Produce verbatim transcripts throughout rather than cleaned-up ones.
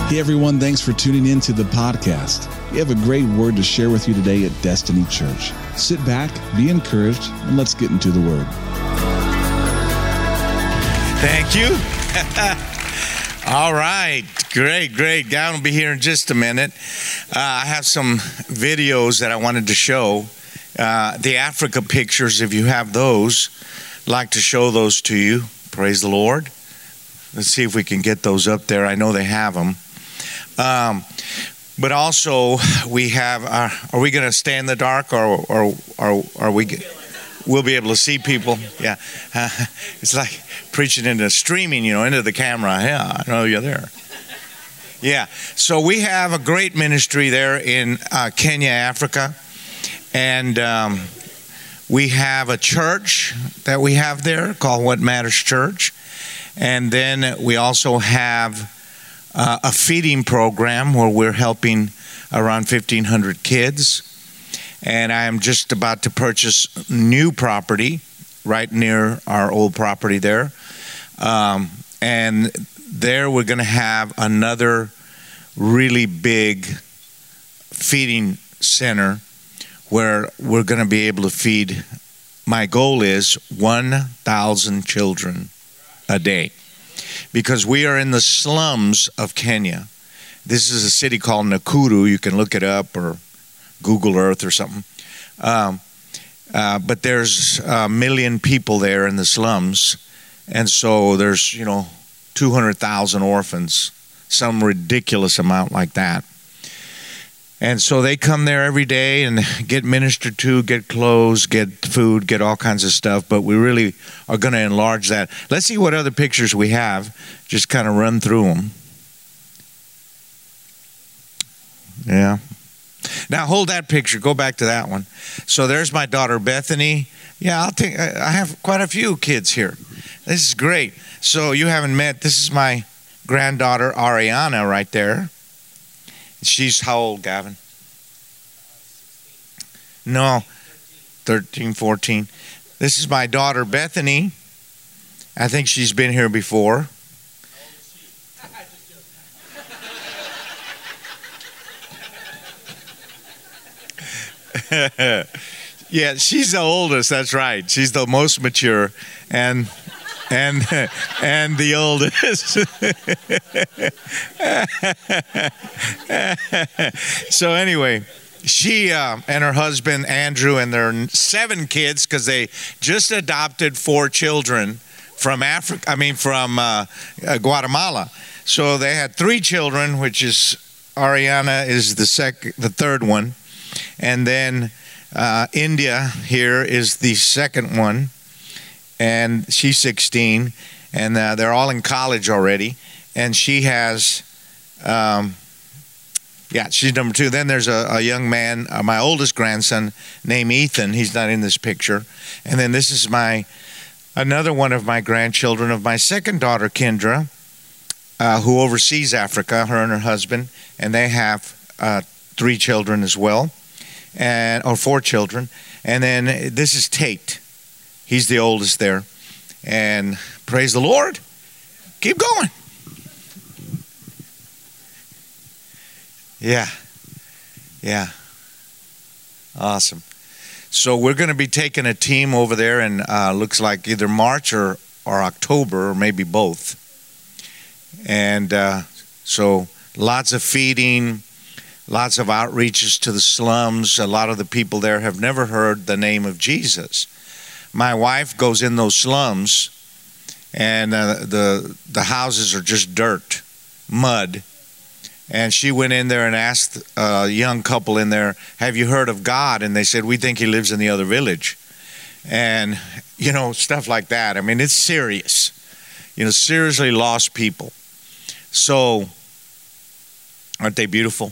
Hey everyone, thanks for tuning in to the podcast. We have a great word to share with you today at Destiny Church. Sit back, be encouraged, and let's get into the word. Thank you. All right. Great, great. God will be here in just a minute. Uh, I have some videos that I wanted to show. Uh, the Africa pictures, if you have those, I'd like to show those to you. Praise the Lord. Let's see if we can get those up there. I know they have them. Um, but also, we have, uh, are we going to stay in the dark or, or, or are we, we'll be able to see people? Yeah. Uh, it's like preaching into streaming, you know, into the camera. Yeah, I know you're there. Yeah. So we have a great ministry there in uh, Kenya, Africa. And um, we have a church that we have there called What Matters Church. And then we also have Uh, a feeding program where we're helping around fifteen hundred kids. And I am just about to purchase new property right near our old property there. Um, and there we're going to have another really big feeding center where we're going to be able to feed, my goal is one thousand children a day. Because we are in the slums of Kenya. This is a city called Nakuru. You can look it up or Google Earth or something. Um, uh, but there's a million people there in the slums. And so there's, you know, two hundred thousand orphans, some ridiculous amount like that. And so they come there every day and get ministered to, get clothes, get food, get all kinds of stuff. But we really are going to enlarge that. Let's see what other pictures we have. Just kind of run through them. Yeah. Now hold that picture. Go back to that one. So there's my daughter Bethany. Yeah, I'll take. I have quite a few kids here. This is great. So you haven't met. This is my granddaughter Ariana right there. She's how old, Gavin? No, thirteen, fourteen. This is my daughter, Bethany. I think she's been here before. Yeah, she's the oldest, that's right. She's the most mature and and and the oldest. So anyway, she uh, and her husband Andrew and their seven kids, because they just adopted four children from Africa. I mean, from uh, uh, Guatemala. So they had three children, which is Ariana is the sec, the third one, and then uh, India here is the second one. And she's sixteen, and uh, they're all in college already. And she has, um, yeah, she's number two. Then there's a, a young man, uh, my oldest grandson, named Ethan. He's not in this picture. And then this is my another one of my grandchildren of my second daughter, Kendra, uh, who oversees Africa, her and her husband. And they have uh, three children as well, and or four children. And then this is Tate. He's the oldest there. And praise the Lord. Keep going. Yeah. Yeah. Awesome. So we're going to be taking a team over there in uh, looks like either March or, or October or maybe both. And uh, so lots of feeding, lots of outreaches to the slums. A lot of the people there have never heard the name of Jesus. My wife goes in those slums, and uh, the the houses are just dirt, mud. And she went in there and asked a young couple in there, "Have you heard of God?" And they said, "We think he lives in the other village." And, you know, stuff like that. I mean, it's serious. You know, seriously lost people. So, aren't they beautiful?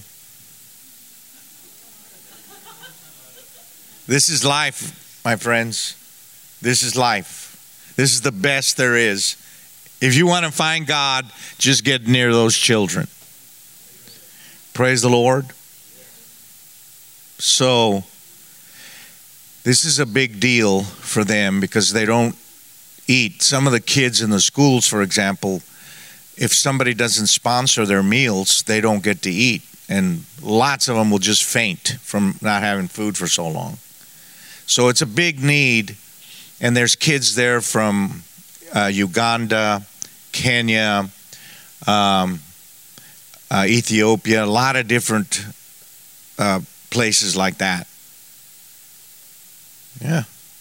This is life, my friends. This is life. This is the best there is. If you want to find God, just get near those children. Praise the Lord. So, this is a big deal for them because they don't eat. Some of the kids in the schools, for example, if somebody doesn't sponsor their meals, they don't get to eat. And lots of them will just faint from not having food for so long. So it's a big need. And there's kids there from uh, Uganda, Kenya, um, uh, Ethiopia, a lot of different uh, places like that. Yeah.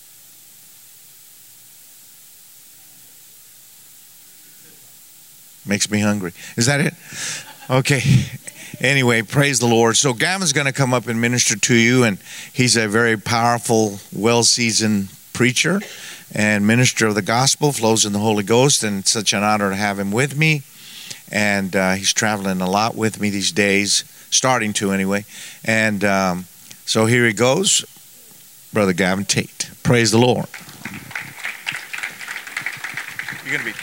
Makes me hungry. Is that it? Okay. Anyway, praise the Lord. So Gavin's going to come up and minister to you, and he's a very powerful, well-seasoned preacher and minister of the gospel, flows in the Holy Ghost, and it's such an honor to have him with me. And uh, he's traveling a lot with me these days, starting to anyway. And um, so here he goes, Brother Gavin Tate. Praise the Lord. You're going to be...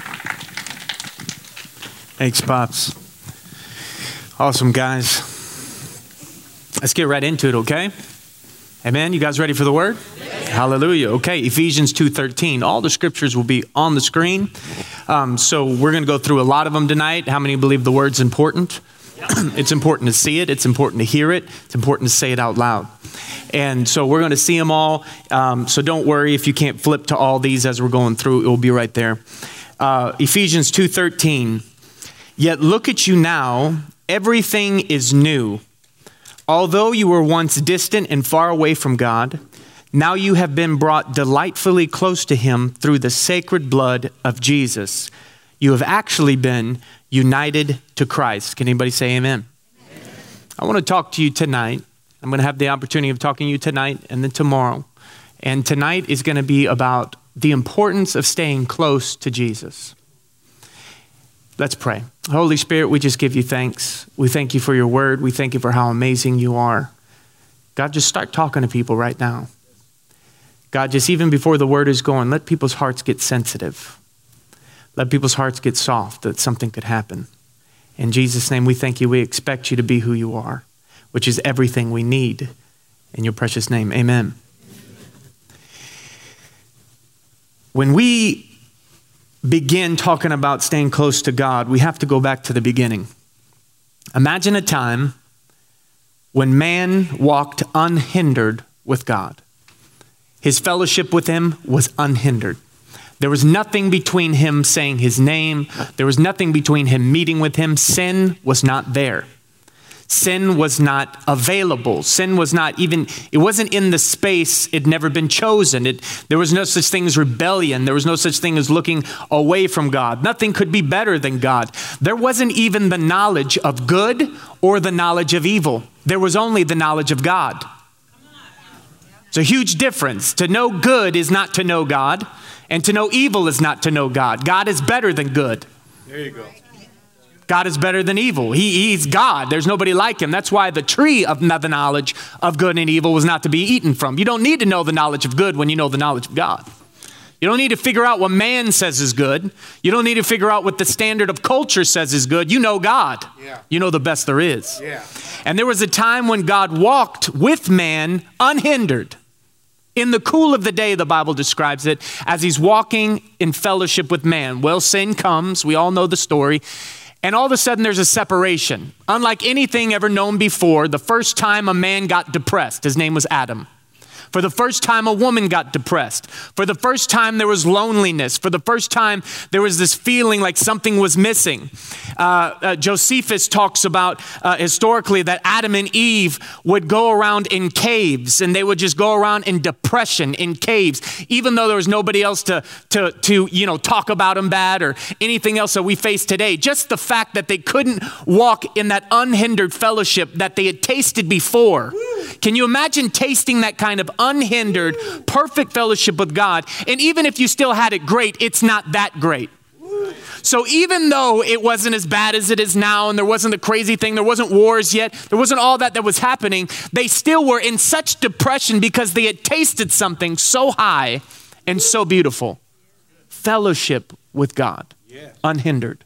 Thanks, Pops. Awesome, guys. Let's get right into it, okay? Amen. You guys ready for the word? Yes. Hallelujah. Okay, Ephesians two thirteen. All the scriptures will be on the screen. Um, so we're going to go through a lot of them tonight. How many believe the word's important? It's important to see it. It's important to hear it. It's important to say it out loud. And so we're going to see them all. Um, so don't worry if you can't flip to all these as we're going through. It will be right there. Uh, Ephesians two thirteen. Yet look at you now, everything is new. Although you were once distant and far away from God, now you have been brought delightfully close to him through the sacred blood of Jesus. You have actually been united to Christ. Can anybody say amen? Amen. I want to talk to you tonight. I'm going to have the opportunity of talking to you tonight and then tomorrow. And tonight is going to be about the importance of staying close to Jesus. Let's pray. Holy Spirit, we just give you thanks. We thank you for your word. We thank you for how amazing you are. God, just start talking to people right now. God, just even before the word is going, let people's hearts get sensitive. Let people's hearts get soft that something could happen. In Jesus' name, we thank you. We expect you to be who you are, which is everything we need. In your precious name, amen. When we begin talking about staying close to God, we have to go back to the beginning. Imagine a time when man walked unhindered with God. His fellowship with him was unhindered. There was nothing between him saying his name. There was nothing between him meeting with him. Sin was not there. Sin was not available. Sin was not even, it wasn't in the space. It had never been chosen. It, there was no such thing as rebellion. There was no such thing as looking away from God. Nothing could be better than God. There wasn't even the knowledge of good or the knowledge of evil. There was only the knowledge of God. It's a huge difference. To know good is not to know God, and to know evil is not to know God. God is better than good. There you go. God is better than evil. He, he's God. There's nobody like him. That's why the tree of the knowledge of good and evil was not to be eaten from. You don't need to know the knowledge of good when you know the knowledge of God. You don't need to figure out what man says is good. You don't need to figure out what the standard of culture says is good. You know God. Yeah. You know the best there is. Yeah. And there was a time when God walked with man unhindered. In the cool of the day, the Bible describes it as he's walking in fellowship with man. Well, sin comes. We all know the story. And all of a sudden, there's a separation. Unlike anything ever known before, the first time a man got depressed, his name was Adam. For the first time, a woman got depressed. For the first time, there was loneliness. For the first time, there was this feeling like something was missing. Uh, uh, Josephus talks about uh, historically that Adam and Eve would go around in caves, and they would just go around in depression in caves, even though there was nobody else to, to, to you know, talk about them bad or anything else that we face today. Just the fact that they couldn't walk in that unhindered fellowship that they had tasted before. Can you imagine tasting that kind of unhindered, perfect fellowship with God? And even if you still had it great, it's not that great. So even though it wasn't as bad as it is now, and there wasn't the crazy thing, there wasn't wars yet, there wasn't all that that was happening, they still were in such depression because they had tasted something so high and so beautiful. Fellowship with God, unhindered.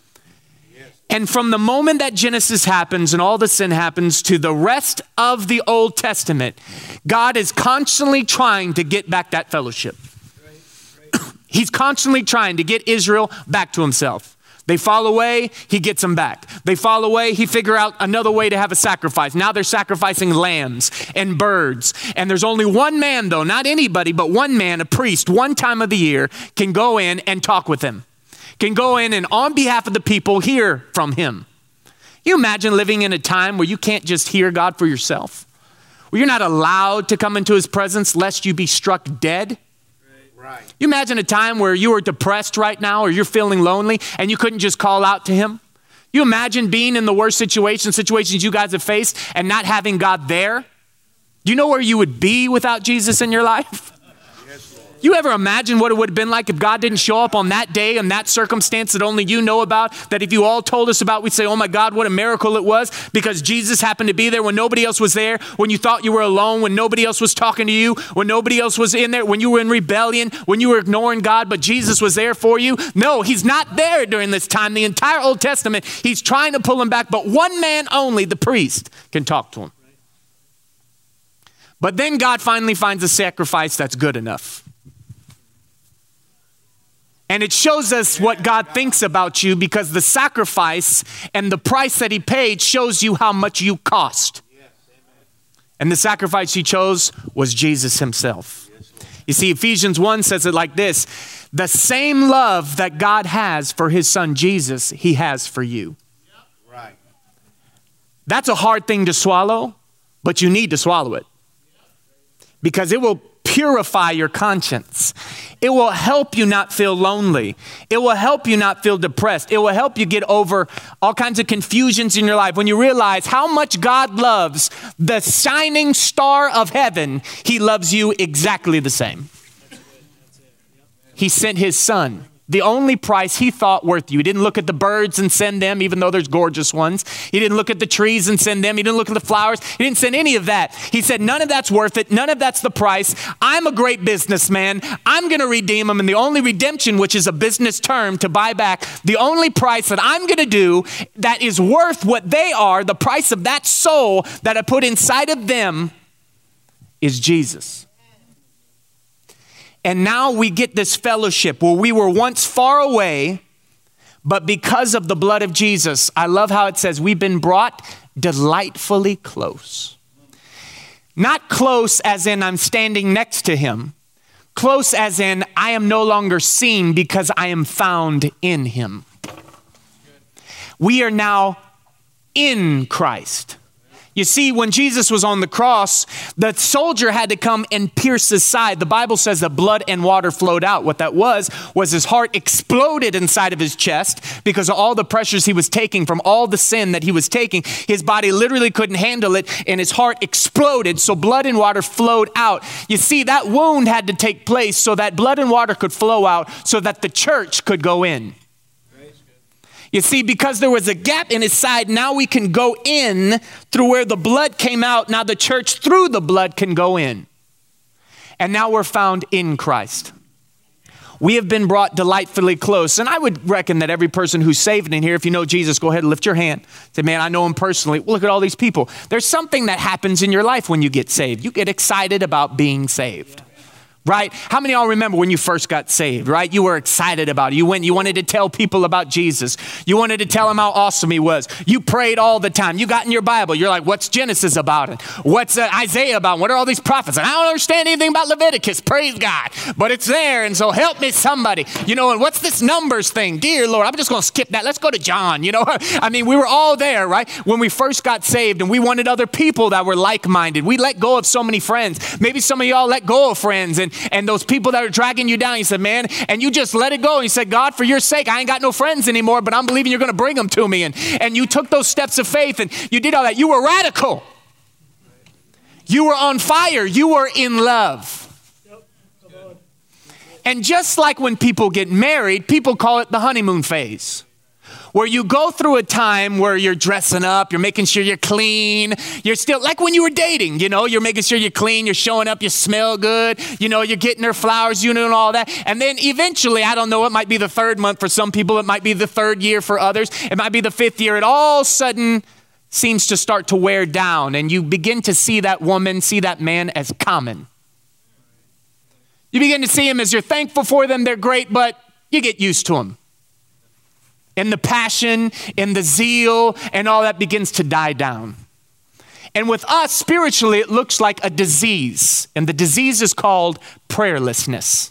And from the moment that Genesis happens and all the sin happens to the rest of the Old Testament, God is constantly trying to get back that fellowship. He's constantly trying to get Israel back to himself. They fall away, he gets them back. They fall away, he figure out another way to have a sacrifice. Now they're sacrificing lambs and birds. And there's only one man though, not anybody, but one man, a priest, one time of the year can go in and talk with him. Can go in and on behalf of the people hear from him. You imagine living in a time where you can't just hear God for yourself? Where you're not allowed to come into his presence lest you be struck dead? Right. You imagine a time where you are depressed right now or you're feeling lonely and you couldn't just call out to him? You imagine being in the worst situations, situations you guys have faced and not having God there? Do you know where you would be without Jesus in your life? You ever imagine what it would have been like if God didn't show up on that day and that circumstance that only you know about, that if you all told us about, we'd say, oh my God, what a miracle it was because Jesus happened to be there when nobody else was there, when you thought you were alone, when nobody else was talking to you, when nobody else was in there, when you were in rebellion, when you were ignoring God, but Jesus was there for you. No, he's not there during this time. The entire Old Testament, he's trying to pull him back, but one man only, the priest, can talk to him. But then God finally finds a sacrifice that's good enough. And it shows us what God thinks about you because the sacrifice and the price that he paid shows you how much you cost. And the sacrifice he chose was Jesus himself. You see, Ephesians one says it like this: the same love that God has for his son Jesus, he has for you. Right. That's a hard thing to swallow, but you need to swallow it because it will purify your conscience. It will help you not feel lonely. It will help you not feel depressed. It will help you get over all kinds of confusions in your life. When you realize how much God loves the shining star of heaven, he loves you exactly the same. He sent his son, the only price he thought worth you. He didn't look at the birds and send them, even though there's gorgeous ones. He didn't look at the trees and send them. He didn't look at the flowers. He didn't send any of that. He said, none of that's worth it. None of that's the price. I'm a great businessman. I'm going to redeem them. And the only redemption, which is a business term to buy back, the only price that I'm going to do that is worth what they are, the price of that soul that I put inside of them, is Jesus. And now we get this fellowship where we were once far away, but because of the blood of Jesus, I love how it says we've been brought delightfully close. Not close as in I'm standing next to him. Close as in I am no longer seen because I am found in him. We are now in Christ. You see, when Jesus was on the cross, the soldier had to come and pierce his side. The Bible says that blood and water flowed out. What that was, was his heart exploded inside of his chest because of all the pressures he was taking from all the sin that he was taking. His body literally couldn't handle it, and his heart exploded, so blood and water flowed out. You see, that wound had to take place so that blood and water could flow out so that the church could go in. You see, because there was a gap in his side, now we can go in through where the blood came out. Now the church through the blood can go in. And now we're found in Christ. We have been brought delightfully close. And I would reckon that every person who's saved in here, if you know Jesus, go ahead and lift your hand. Say, man, I know him personally. Well, look at all these people. There's something that happens in your life when you get saved. You get excited about being saved. Right? How many of y'all remember when you first got saved, right? You were excited about it. You went, you wanted to tell people about Jesus. You wanted to tell them how awesome he was. You prayed all the time. You got in your Bible. You're like, what's Genesis about it? What's uh, Isaiah about? What are all these prophets? And I don't understand anything about Leviticus. Praise God. But it's there. And so help me somebody. You know, and what's this Numbers thing? Dear Lord, I'm just going to skip that. Let's go to John. You know, I mean, we were all there, right? When we first got saved and we wanted other people that were like-minded. We let go of so many friends. Maybe some of y'all let go of friends and And those people that are dragging you down, you said, man, and you just let it go. And you said, God, for your sake, I ain't got no friends anymore, but I'm believing you're going to bring them to me. And, and you took those steps of faith and you did all that. You were radical. You were on fire. You were in love. And just like when people get married, people call it the honeymoon phase, where you go through a time where you're dressing up, you're making sure you're clean. You're still, like when you were dating, you know, you're making sure you're clean, you're showing up, you smell good, you know, you're getting her flowers, you know, and all that. And then eventually, I don't know, it might be the third month for some people, it might be the third year for others, it might be the fifth year. It all of a sudden seems to start to wear down, and you begin to see that woman, see that man as common. You begin to see them as you're thankful for them, they're great, but you get used to them. and the passion and the zeal and all that begins to die down. And with us, spiritually, it looks like a disease. And the disease is called prayerlessness.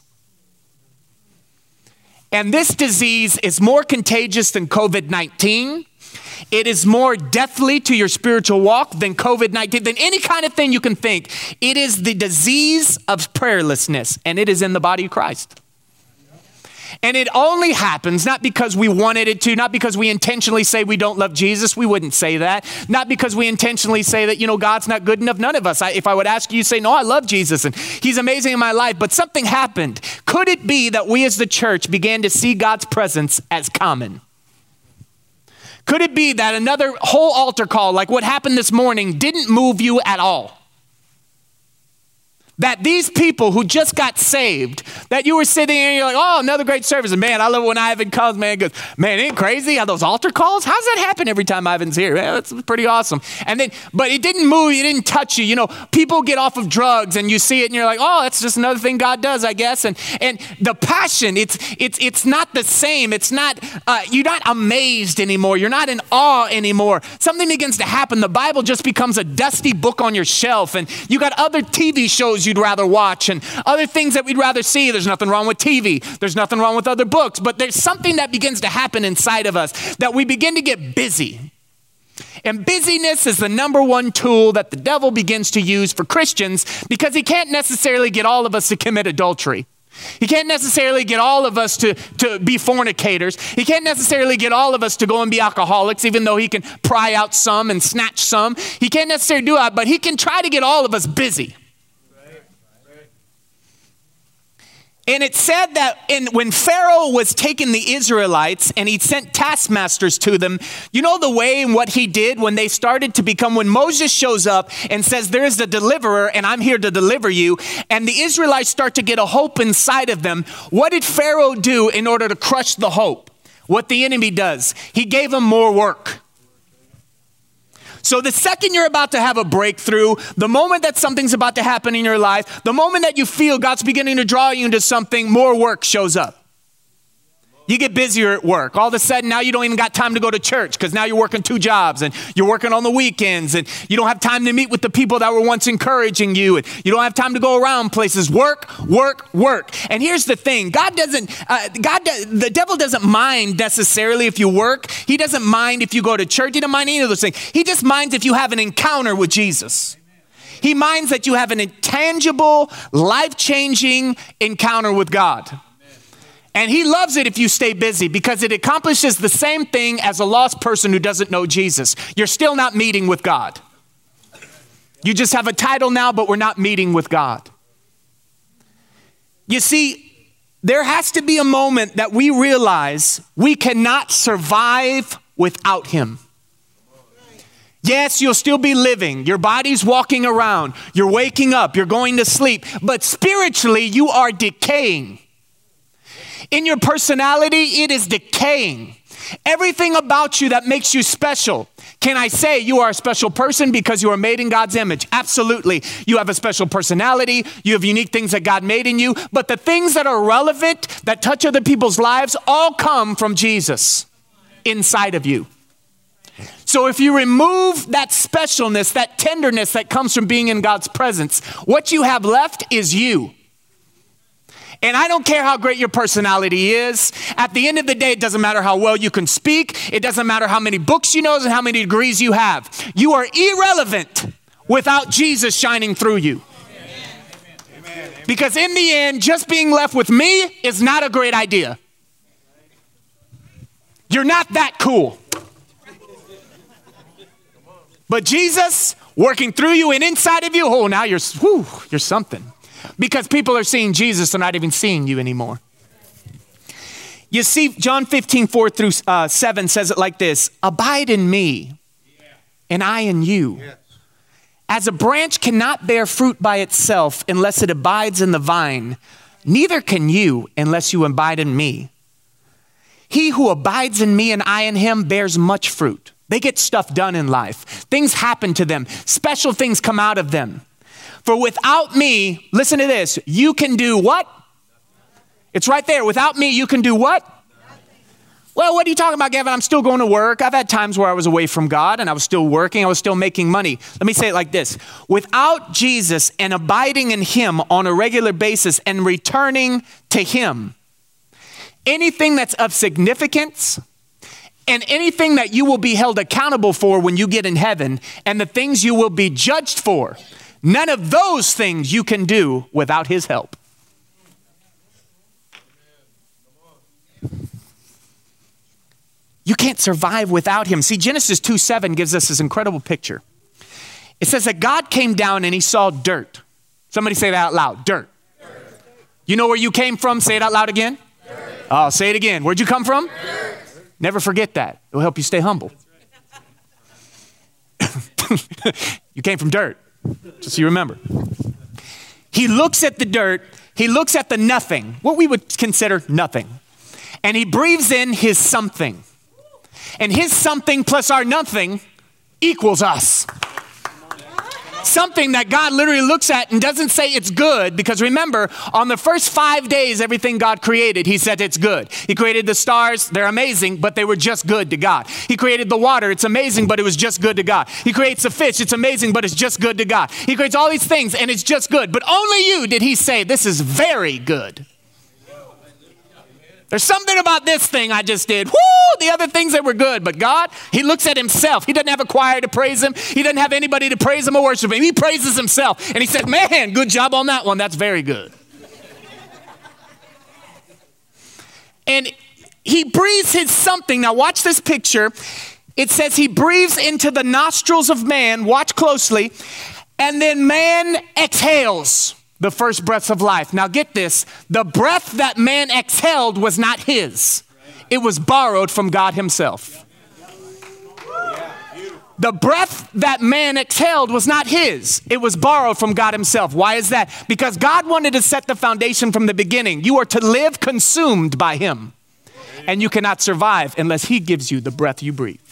And this disease is more contagious than covid nineteen. It is more deathly to your spiritual walk than covid nineteen, than any kind of thing you can think. It is the disease of prayerlessness, and it is in the body of Christ. And it only happens not because we wanted it to, not because we intentionally say we don't love Jesus. We wouldn't say that. Not because we intentionally say that, you know, God's not good enough. None of us. I, if I would ask you, you say, no, I love Jesus and he's amazing in my life. But something happened. Could it be that we as the church began to see God's presence as common? Could it be that another whole altar call, like what happened this morning, didn't move you at all? That these people who just got saved, that you were sitting there and you're like, oh, another great service. And man, I love it when Ivan comes, man, goes, man, ain't it crazy how those altar calls? How's that happen every time Ivan's here? Man, that's pretty awesome. And then, but it didn't move, it didn't touch you. You know, people get off of drugs and you see it and you're like, oh, that's just another thing God does, I guess. And and the passion, it's it's it's not the same. It's not, uh, you're not amazed anymore. You're not in awe anymore. Something begins to happen. The Bible just becomes a dusty book on your shelf. And you got other T V shows you'd rather watch and other things that we'd rather see. There's nothing wrong with T V. There's nothing wrong with other books, but there's something that begins to happen inside of us that we begin to get busy. And busyness is the number one tool that the devil begins to use for Christians because he can't necessarily get all of us to commit adultery. He can't necessarily get all of us to, to be fornicators. He can't necessarily get all of us to go and be alcoholics, even though he can pry out some and snatch some. He can't necessarily do that, but he can try to get all of us busy. And it said that in, when Pharaoh was taking the Israelites and he sent taskmasters to them, you know the way and what he did when they started to become, when Moses shows up and says, there is the deliverer and I'm here to deliver you. And the Israelites start to get a hope inside of them. What did Pharaoh do in order to crush the hope? What the enemy does. He gave them more work. So the second you're about to have a breakthrough, the moment that something's about to happen in your life, the moment that you feel God's beginning to draw you into something, more work shows up. You get busier at work. All of a sudden, now you don't even got time to go to church because now you're working two jobs and you're working on the weekends and you don't have time to meet with the people that were once encouraging you. And you don't have time to go around places. Work, work, work. And here's the thing. God doesn't, uh, God, does, the devil doesn't mind necessarily if you work. He doesn't mind if you go to church. He doesn't mind any of those things. He just minds if you have an encounter with Jesus. He minds that you have an intangible, life-changing encounter with God. And he loves it if you stay busy because it accomplishes the same thing as a lost person who doesn't know Jesus. You're still not meeting with God. You just have a title now, but we're not meeting with God. You see, there has to be a moment that we realize we cannot survive without him. Yes, you'll still be living. Your body's walking around. You're waking up. You're going to sleep. But spiritually, you are decaying. In your personality, it is decaying. Everything about you that makes you special. Can I say you are a special person because you are made in God's image? Absolutely. You have a special personality. You have unique things that God made in you. But the things that are relevant, that touch other people's lives, all come from Jesus inside of you. So if you remove that specialness, that tenderness that comes from being in God's presence, what you have left is you. And I don't care how great your personality is. At the end of the day, it doesn't matter how well you can speak. It doesn't matter how many books you know and how many degrees you have. You are irrelevant without Jesus shining through you. Amen. Because in the end, just being left with me is not a great idea. You're not that cool. But Jesus working through you and inside of you, oh, now you're, whew, you're something. Because people are seeing Jesus, they're not even seeing you anymore. You see, John fifteen, four through seven says it like this. Abide in me, and I in you. As a branch cannot bear fruit by itself unless it abides in the vine, neither can you unless you abide in me. He who abides in me and I in him bears much fruit. They get stuff done in life. Things happen to them. Special things come out of them. For without me, listen to this, you can do what? It's right there. Without me, you can do what? Well, well, what are you talking about, Gavin? I'm still going to work. I've had times where I was away from God and I was still working. I was still making money. Let me say it like this. Without Jesus and abiding in him on a regular basis and returning to him, anything that's of significance and anything that you will be held accountable for when you get in heaven and the things you will be judged for, none of those things you can do without his help. You can't survive without him. See, Genesis two seven gives us this incredible picture. It says that God came down and he saw dirt. Somebody say that out loud, dirt. Dirt. You know where you came from? Say it out loud again. Dirt. Oh, say it again. Where'd you come from? Dirt. Never forget that. It will help you stay humble. You came from dirt, just so you remember. He looks at the dirt. He looks at the nothing, what we would consider nothing. And he breathes in his something. And his something plus our nothing equals us. Something that God literally looks at and doesn't say it's good, because remember, on the first five days, everything God created, he said it's good. He created the stars, they're amazing, but they were just good to God. He created the water, it's amazing, but it was just good to God. He creates the fish, it's amazing, but it's just good to God. He creates all these things and it's just good, but only you did he say, this is very good. There's something about this thing I just did. Woo! The other things that were good. But God, he looks at himself. He doesn't have a choir to praise him. He doesn't have anybody to praise him or worship him. He praises himself. And he said, man, good job on that one. That's very good. And he breathes his something. Now watch this picture. It says he breathes into the nostrils of man. Watch closely. And then man exhales the first breaths of life. Now get this, the breath that man exhaled was not his. It was borrowed from God himself. The breath that man exhaled was not his. It was borrowed from God himself. Why is that? Because God wanted to set the foundation from the beginning. You are to live consumed by him. And you cannot survive unless he gives you the breath you breathe.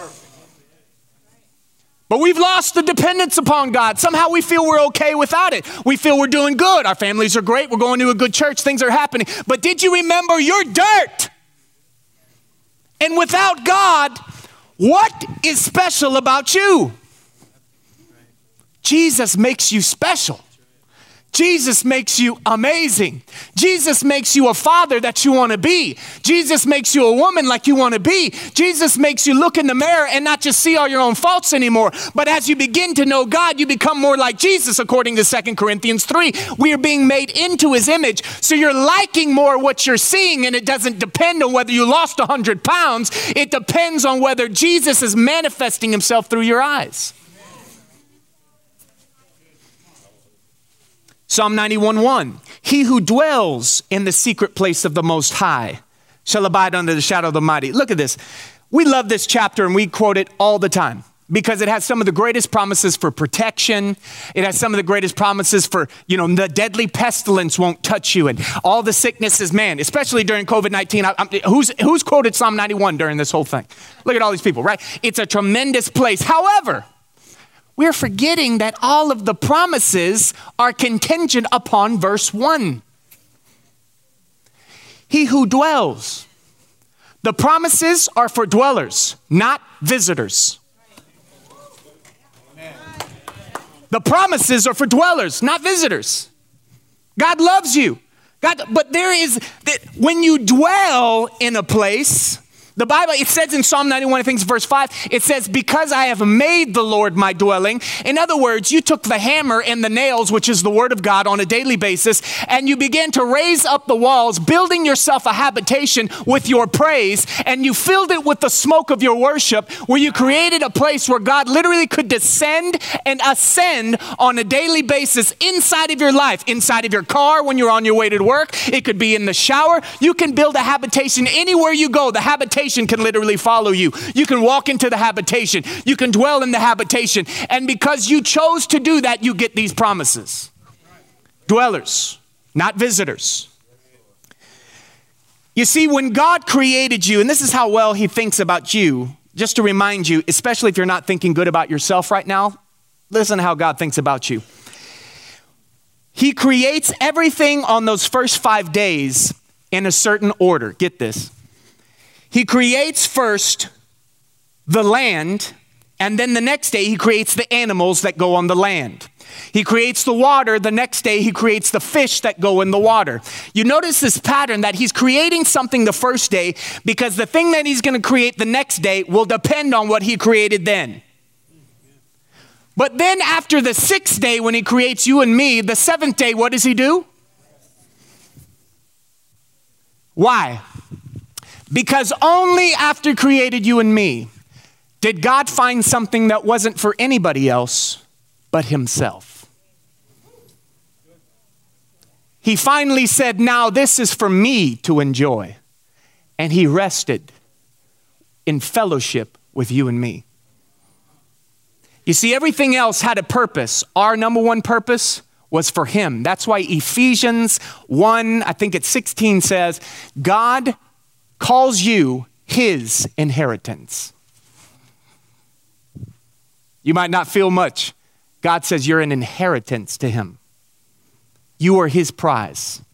But we've lost the dependence upon God. Somehow we feel we're okay without it. We feel we're doing good. Our families are great. We're going to a good church. Things are happening. But did you remember you're dirt? And without God, what is special about you? Jesus makes you special. Jesus makes you amazing. Jesus makes you a father that you want to be. Jesus makes you a woman like you want to be. Jesus makes you look in the mirror and not just see all your own faults anymore. But as you begin to know God, you become more like Jesus, according to Second Corinthians three. We are being made into his image. So you're liking more what you're seeing, and it doesn't depend on whether you lost one hundred pounds. It depends on whether Jesus is manifesting himself through your eyes. Psalm ninety-one one, he who dwells in the secret place of the Most High shall abide under the shadow of the Mighty. Look at this. We love this chapter and we quote it all the time because it has some of the greatest promises for protection. It has some of the greatest promises for, you know, the deadly pestilence won't touch you and all the sicknesses, man, especially during covid nineteen. I, I, who's, who's quoted Psalm ninety-one during this whole thing? Look at all these people, right? It's a tremendous place. However, we're forgetting that all of the promises are contingent upon verse one. He who dwells. The promises are for dwellers, not visitors. The promises are for dwellers, not visitors. God loves you. God, but there is, that when you dwell in a place, the Bible, it says in Psalm ninety-one, I think it's verse five, it says, because I have made the Lord my dwelling. In other words, you took the hammer and the nails, which is the word of God, on a daily basis, and you began to raise up the walls, building yourself a habitation with your praise, and you filled it with the smoke of your worship, where you created a place where God literally could descend and ascend on a daily basis inside of your life, inside of your car when you're on your way to work. It could be in the shower. You can build a habitation anywhere you go. The habitation can literally follow you. You can walk into the habitation. You can dwell in the habitation. And because you chose to do that, you get these promises. Dwellers, not visitors. You see, when God created you, and this is how well he thinks about you, just to remind you, especially if you're not thinking good about yourself right now, listen to how God thinks about you. He creates everything on those first five days in a certain order. Get this. he creates first the land, and then the next day he creates the animals that go on the land. He creates the water. The next day he creates the fish that go in the water. You notice this pattern that he's creating something the first day because the thing that he's going to create the next day will depend on what he created then. But then after the sixth day, when he creates you and me, the seventh day, what does he do? Why? Because only after he created you and me did God find something that wasn't for anybody else but himself. He finally said, now this is for me to enjoy. And he rested in fellowship with you and me. You see, everything else had a purpose. Our number one purpose was for him. That's why Ephesians one, I think it's sixteen says, God calls you his inheritance. You might not feel much. God says you're an inheritance to him. You are his prize.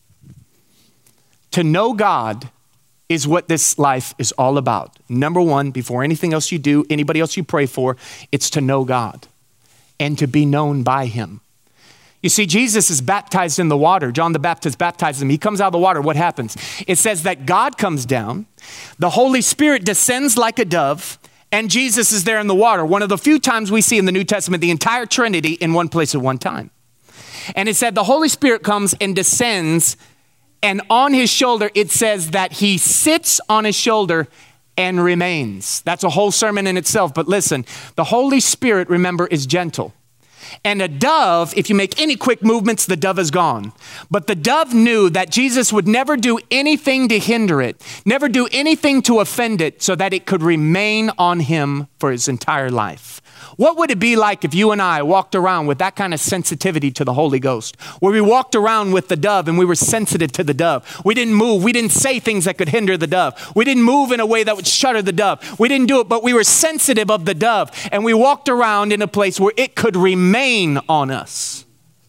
To know God is what this life is all about. Number one, before anything else you do, anybody else you pray for, it's to know God and to be known by him. You see, Jesus is baptized in the water. John the Baptist baptizes him. He comes out of the water. What happens? It says that God comes down, the Holy Spirit descends like a dove, and Jesus is there in the water. One of the few times we see in the New Testament the entire Trinity in one place at one time. And it said the Holy Spirit comes and descends, and on his shoulder, it says that he sits on his shoulder and remains. That's a whole sermon in itself. But listen, the Holy Spirit, remember, is gentle. And a dove, if you make any quick movements, the dove is gone. But the dove knew that Jesus would never do anything to hinder it, never do anything to offend it, so that it could remain on him for his entire life. What would it be like if you and I walked around with that kind of sensitivity to the Holy Ghost, where we walked around with the dove and we were sensitive to the dove? We didn't move. We didn't say things that could hinder the dove. We didn't move in a way that would shudder the dove. We didn't do it, but we were sensitive of the dove, and we walked around in a place where it could remain on us.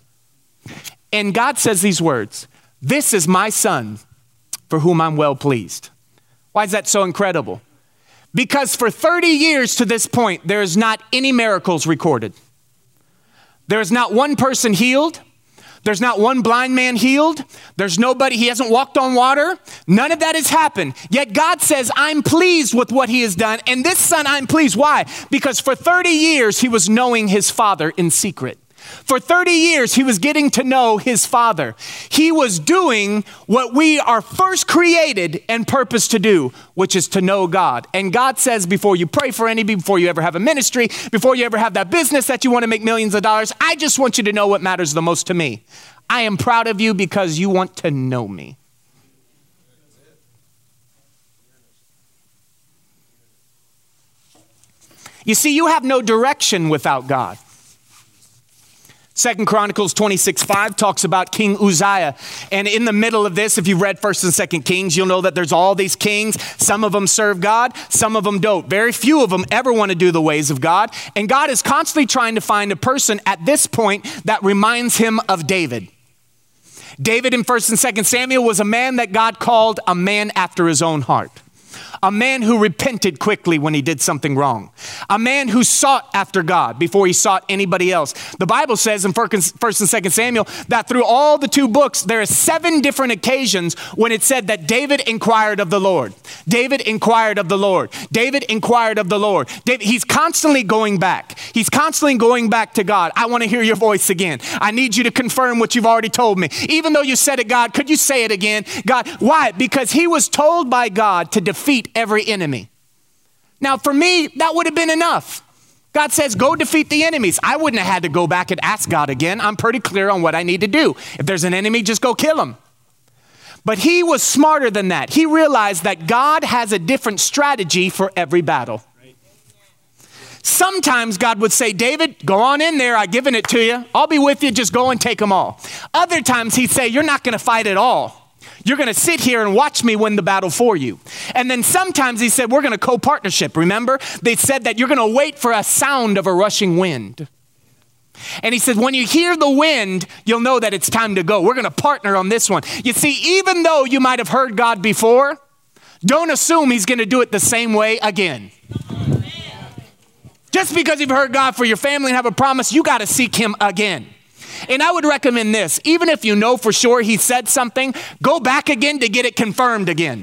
And God says these words, "This is my son for whom I'm well pleased." Why is that so incredible? Because for thirty years to this point, there is not any miracles recorded. There is not one person healed. There's not one blind man healed. There's nobody, he hasn't walked on water. None of that has happened. Yet God says, I'm pleased with what he has done. And this son, I'm pleased. Why? Because for thirty years, he was knowing his father in secret. For thirty years, he was getting to know his father. He was doing what we are first created and purposed to do, which is to know God. And God says, before you pray for anybody, before you ever have a ministry, before you ever have that business that you want to make millions of dollars, I just want you to know what matters the most to me. I am proud of you because you want to know me. You see, you have no direction without God. Second Chronicles twenty-six five talks about King Uzziah. And in the middle of this, if you've read First and Second Kings, you'll know that there's all these kings. Some of them serve God, some of them don't. Very few of them ever want to do the ways of God. And God is constantly trying to find a person at this point that reminds him of David. David in First and Second Samuel was a man that God called a man after his own heart. A man who repented quickly when he did something wrong. A man who sought after God before he sought anybody else. The Bible says in First and Second Samuel that through all the two books, there are seven different occasions when it said that David inquired of the Lord. David inquired of the Lord. David inquired of the Lord. David, he's constantly going back. He's constantly going back to God. I want to hear your voice again. I need you to confirm what you've already told me. Even though you said it, God, could you say it again? God, why? Because he was told by God to defeat every enemy. Now, for me, that would have been enough. God says, go defeat the enemies. I wouldn't have had to go back and ask God again. I'm pretty clear on what I need to do. If there's an enemy, just go kill him. But he was smarter than that. He realized that God has a different strategy for every battle. Sometimes God would say, David, go on in there. I've given it to you. I'll be with you. Just go and take them all. Other times he'd say, you're not going to fight at all. You're going to sit here and watch me win the battle for you. And then sometimes he said, we're going to co-partnership. Remember, they said that you're going to wait for a sound of a rushing wind. And he said, when you hear the wind, you'll know that it's time to go. We're going to partner on this one. You see, even though you might have heard God before, Don't assume he's going to do it the same way again. Just because you've heard God for your family and have a promise, you got to seek him again. And I would recommend this. Even if you know for sure he said something, go back again to get it confirmed again.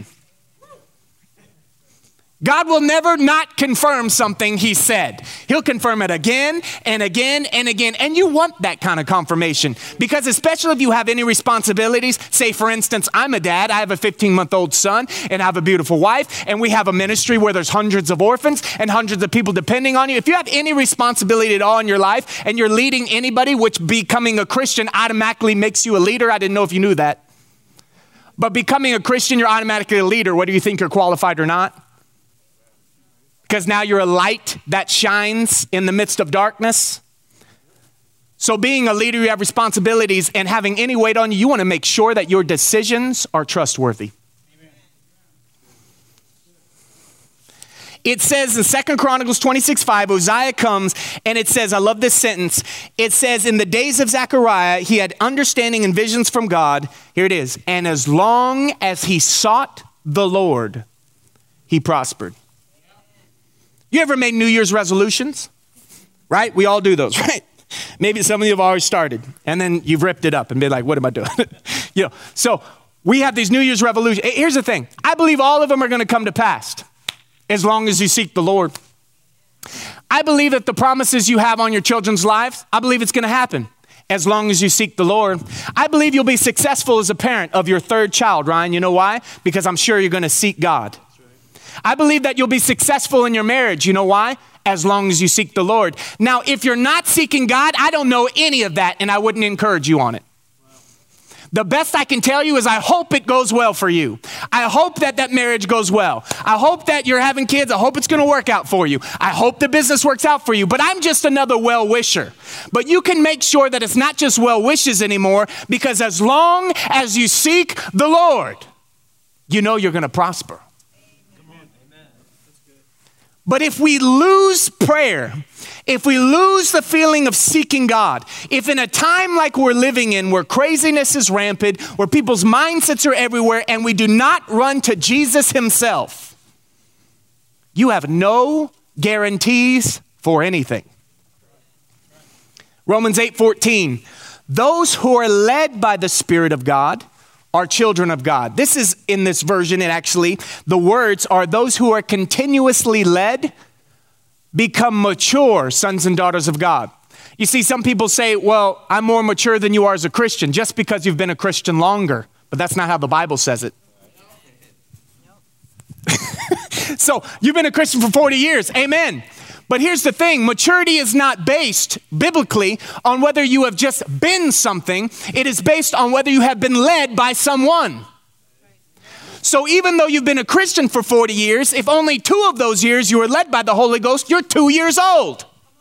God will never not confirm something he said. He'll confirm it again and again and again. And you want that kind of confirmation because especially if you have any responsibilities, say for instance, I'm a dad, I have a fifteen-month-old son and I have a beautiful wife and we have a ministry where there's hundreds of orphans and hundreds of people depending on you. If you have any responsibility at all in your life and you're leading anybody, which becoming a Christian automatically makes you a leader. I didn't know if you knew that. But becoming a Christian, you're automatically a leader, whether you think you're qualified or not. Because now you're a light that shines in the midst of darkness. So being a leader, you have responsibilities, and having any weight on you, you want to make sure that your decisions are trustworthy. Amen. It says in Second Chronicles twenty-six five, Uzziah comes, and it says, I love this sentence. It says, in the days of Zechariah, he had understanding and visions from God. Here it is. And as long as he sought the Lord, he prospered. You ever made New Year's resolutions? Right? We all do those, right? Maybe some of you have already started and then you've ripped it up and been like, what am I doing? you know, so we have these New Year's resolutions. Here's the thing. I believe all of them are going to come to pass as long as you seek the Lord. I believe that the promises you have on your children's lives, I believe it's going to happen as long as you seek the Lord. I believe you'll be successful as a parent of your third child, Ryan. You know why? Because I'm sure you're going to seek God. I believe that you'll be successful in your marriage. You know why? As long as you seek the Lord. Now, if you're not seeking God, I don't know any of that, and I wouldn't encourage you on it. The best I can tell you is I hope it goes well for you. I hope that that marriage goes well. I hope that you're having kids. I hope it's going to work out for you. I hope the business works out for you. But I'm just another well-wisher. But you can make sure that it's not just well wishes anymore, because as long as you seek the Lord, you know you're going to prosper. But if we lose prayer, if we lose the feeling of seeking God, if in a time like we're living in where craziness is rampant, where people's mindsets are everywhere, and we do not run to Jesus himself, you have no guarantees for anything. Romans eight fourteen, those who are led by the Spirit of God are children of God. This is in this version, and actually the words are those who are continuously led become mature sons and daughters of God. You see, some people say, well, I'm more mature than you are as a Christian just because you've been a Christian longer. But that's not how the Bible says it. So you've been a Christian for forty years. Amen. But here's the thing, maturity is not based biblically on whether you have just been something. It is based on whether you have been led by someone. So even though you've been a Christian for forty years, if only two of those years you were led by the Holy Ghost, you're two years old.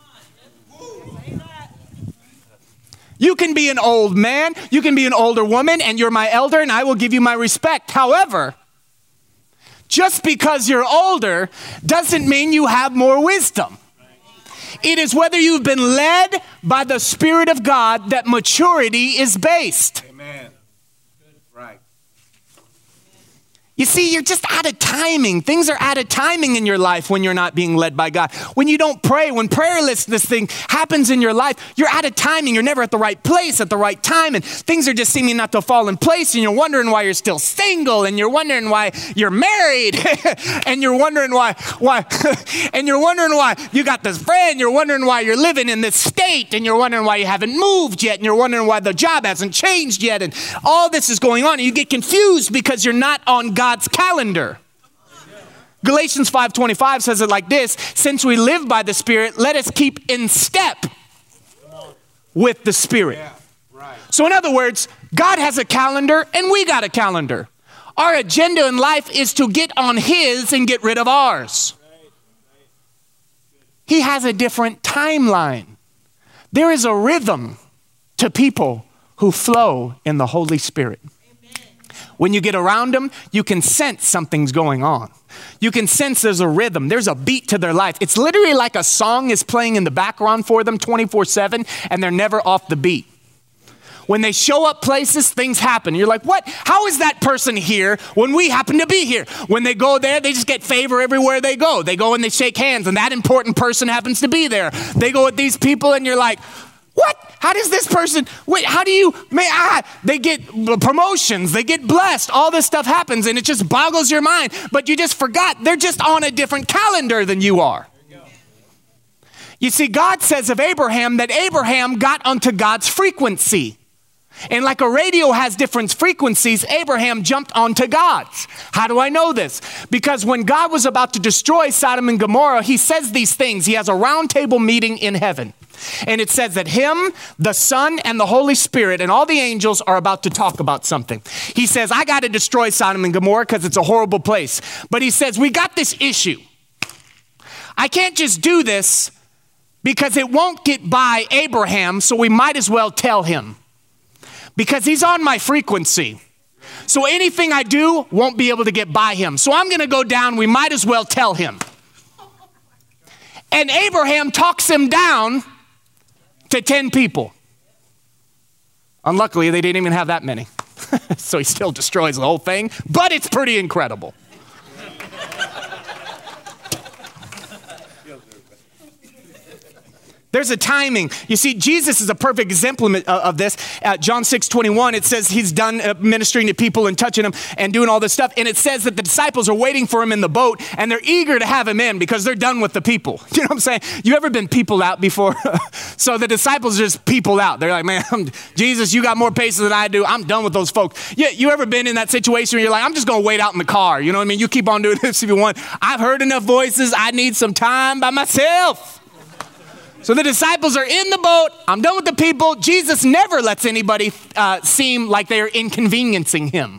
You can be an old man, you can be an older woman, and you're my elder, and I will give you my respect. However, just because you're older doesn't mean you have more wisdom. It is whether you've been led by the Spirit of God that maturity is based. Amen. Right. You see, you're just out of timing. Things are out of timing in your life when you're not being led by God. When you don't pray, when prayerlessness thing happens in your life, you're out of timing. You're never at the right place at the right time, and things are just seeming not to fall in place, and you're wondering why you're still single, and you're wondering why you're married, and you're wondering why, why, and you're wondering why you got this friend, you're wondering why you're living in this state, and you're wondering why you haven't moved yet, and you're wondering why the job hasn't changed yet, and all this is going on, and you get confused because you're not on God's God's calendar. Galatians five twenty-five says it like this, since we live by the Spirit, let us keep in step with the Spirit. Yeah, right. So in other words, God has a calendar and we got a calendar. Our agenda in life is to get on his and get rid of ours. He has a different timeline. There is a rhythm to people who flow in the Holy Spirit. When you get around them, you can sense something's going on. You can sense there's a rhythm. There's a beat to their life. It's literally like a song is playing in the background for them twenty-four seven, and they're never off the beat. When they show up places, things happen. You're like, what? How is that person here when we happen to be here? When they go there, they just get favor everywhere they go. They go and they shake hands, and that important person happens to be there. They go with these people, and you're like, what? How does this person, wait, how do you, may, ah, they get promotions, they get blessed, all this stuff happens, and it just boggles your mind. But you just forgot, they're just on a different calendar than you are. You see, God says of Abraham that Abraham got onto God's frequency. And like a radio has different frequencies, Abraham jumped onto God's. How do I know this? Because when God was about to destroy Sodom and Gomorrah, he says these things. He has a round table meeting in heaven. And it says that him, the Son, and the Holy Spirit, and all the angels are about to talk about something. He says, I got to destroy Sodom and Gomorrah because it's a horrible place. But he says, we got this issue. I can't just do this because it won't get by Abraham, so we might as well tell him. Because he's on my frequency. So anything I do won't be able to get by him. So I'm going to go down. We might as well tell him. And Abraham talks him down to ten people. Unluckily, they didn't even have that many. So he still destroys the whole thing. But it's pretty incredible. There's a timing. You see, Jesus is a perfect example of this. At John six twenty-one, it says he's done ministering to people and touching them and doing all this stuff. And it says that the disciples are waiting for him in the boat, and they're eager to have him in because they're done with the people. You know what I'm saying? You ever been peopled out before? So the disciples are just peopled out. They're like, man, Jesus, you got more patience than I do. I'm done with those folks. Yeah, you ever been in that situation where you're like, I'm just going to wait out in the car. You know what I mean? You keep on doing this if you want. I've heard enough voices. I need some time by myself. So the disciples are in the boat. I'm done with the people. Jesus never lets anybody uh, seem like they're inconveniencing him.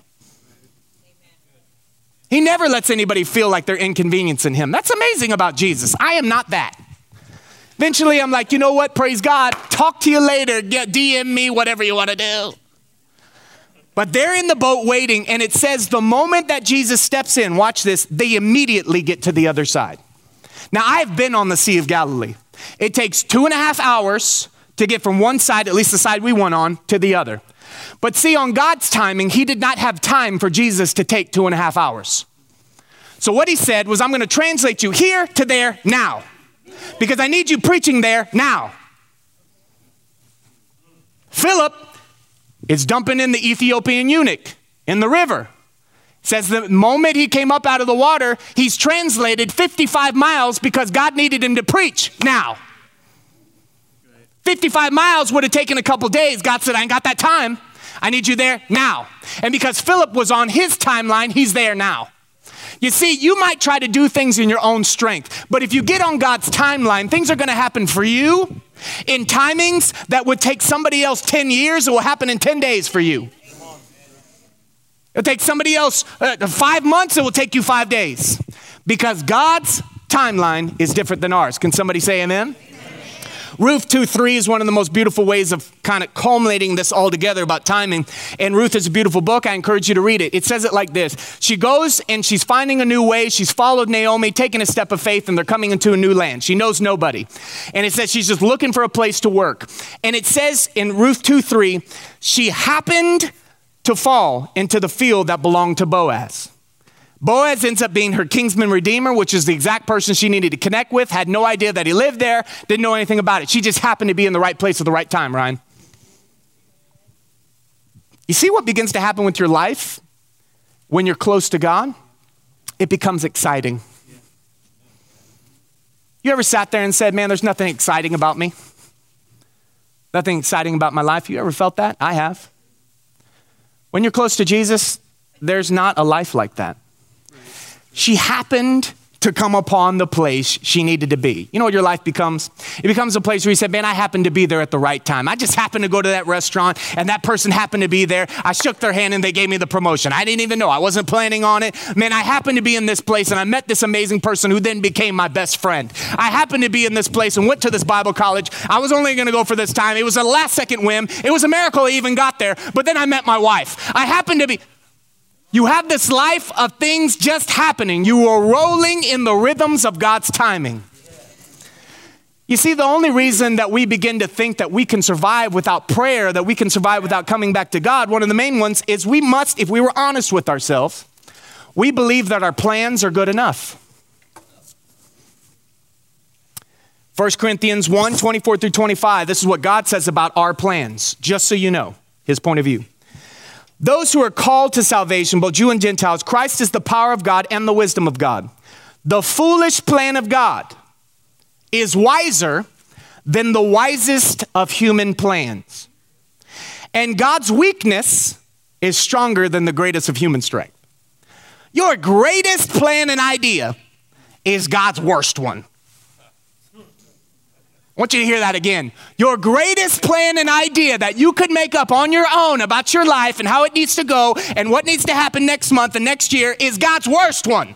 He never lets anybody feel like they're inconveniencing him. That's amazing about Jesus. I am not that. Eventually, I'm like, you know what? Praise God. Talk to you later. Get, D M me, whatever you want to do. But they're in the boat waiting, and it says the moment that Jesus steps in, watch this, they immediately get to the other side. Now, I've been on the Sea of Galilee. It takes two and a half hours to get from one side, at least the side we went on, to the other. But see, on God's timing, he did not have time for Jesus to take two and a half hours. So what he said was, I'm going to translate you here to there now, because I need you preaching there now. Philip is dumping in the Ethiopian eunuch in the river. Says the moment he came up out of the water, he's translated fifty-five miles because God needed him to preach now. fifty-five miles would have taken a couple days. God said, I ain't got that time. I need you there now. And because Philip was on his timeline, he's there now. You see, you might try to do things in your own strength, but if you get on God's timeline, things are going to happen for you in timings that would take somebody else ten years. It will happen in ten days for you. It'll take somebody else uh, five months, it will take you five days. Because God's timeline is different than ours. Can somebody say amen? Amen. Ruth two three is one of the most beautiful ways of kind of culminating this all together about timing. And Ruth is a beautiful book. I encourage you to read it. It says it like this. She goes and she's finding a new way. She's followed Naomi, taking a step of faith, and they're coming into a new land. She knows nobody. And it says she's just looking for a place to work. And it says in Ruth two three, she happened to fall into the field that belonged to Boaz. Boaz ends up being her kinsman redeemer, which is the exact person she needed to connect with, had no idea that he lived there, didn't know anything about it. She just happened to be in the right place at the right time, Ryan. You see what begins to happen with your life when you're close to God? It becomes exciting. You ever sat there and said, man, there's nothing exciting about me? Nothing exciting about my life? You ever felt that? I have. When you're close to Jesus, there's not a life like that. She happened to come upon the place she needed to be. You know what your life becomes? It becomes a place where you say, man, I happened to be there at the right time. I just happened to go to that restaurant and that person happened to be there. I shook their hand and they gave me the promotion. I didn't even know. I wasn't planning on it. Man, I happened to be in this place and I met this amazing person who then became my best friend. I happened to be in this place and went to this Bible college. I was only going to go for this time. It was a last second whim. It was a miracle I even got there. But then I met my wife. I happened to be... You have this life of things just happening. You are rolling in the rhythms of God's timing. You see, the only reason that we begin to think that we can survive without prayer, that we can survive without coming back to God, one of the main ones is we must, if we were honest with ourselves, we believe that our plans are good enough. First Corinthians one, twenty-four through twenty-five, this is what God says about our plans, just so you know his point of view. Those who are called to salvation, both Jew and Gentiles, Christ is the power of God and the wisdom of God. The foolish plan of God is wiser than the wisest of human plans. And God's weakness is stronger than the greatest of human strength. Your greatest plan and idea is God's worst one. I want you to hear that again. Your greatest plan and idea that you could make up on your own about your life and how it needs to go and what needs to happen next month and next year is God's worst one.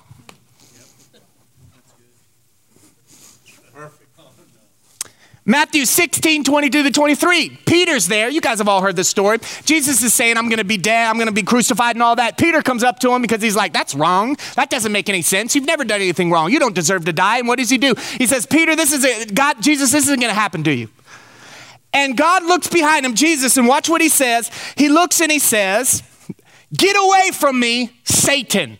Matthew sixteen, twenty-two to twenty-three. Peter's there. You guys have all heard this story. Jesus is saying, I'm going to be dead. I'm going to be crucified and all that. Peter comes up to him because he's like, that's wrong. That doesn't make any sense. You've never done anything wrong. You don't deserve to die. And what does he do? He says, Peter, this is it. God, Jesus, this isn't going to happen to you. And God looks behind him, Jesus, and watch what he says. He looks and he says, get away from me, Satan.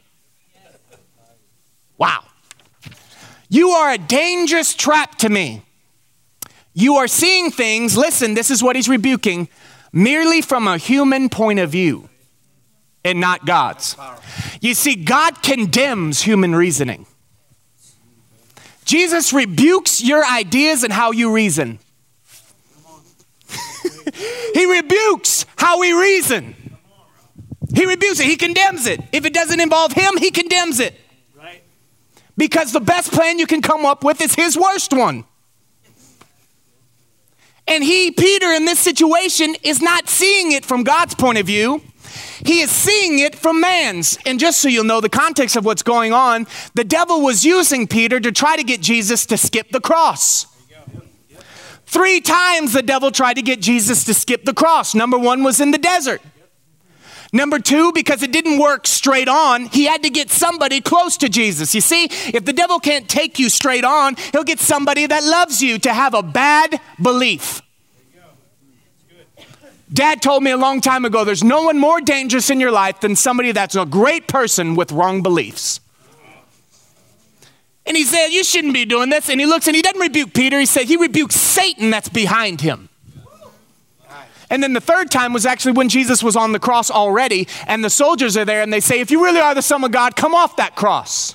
Wow. You are a dangerous trap to me. You are seeing things, listen, this is what he's rebuking, merely from a human point of view and not God's. You see, God condemns human reasoning. Jesus rebukes your ideas and how you reason. He rebukes how we reason. He rebukes it. He condemns it. If it doesn't involve him, he condemns it. Because the best plan you can come up with is his worst one. And he, Peter, in this situation, is not seeing it from God's point of view. He is seeing it from man's. And just so you'll know the context of what's going on, the devil was using Peter to try to get Jesus to skip the cross. Three times the devil tried to get Jesus to skip the cross. Number one was in the desert. Number two, because it didn't work straight on, he had to get somebody close to Jesus. You see, if the devil can't take you straight on, he'll get somebody that loves you to have a bad belief. Dad told me a long time ago, there's no one more dangerous in your life than somebody that's a great person with wrong beliefs. And he said, you shouldn't be doing this. And he looks and he doesn't rebuke Peter. He said, he rebukes Satan that's behind him. And then the third time was actually when Jesus was on the cross already, and the soldiers are there, and they say, if you really are the Son of God, come off that cross.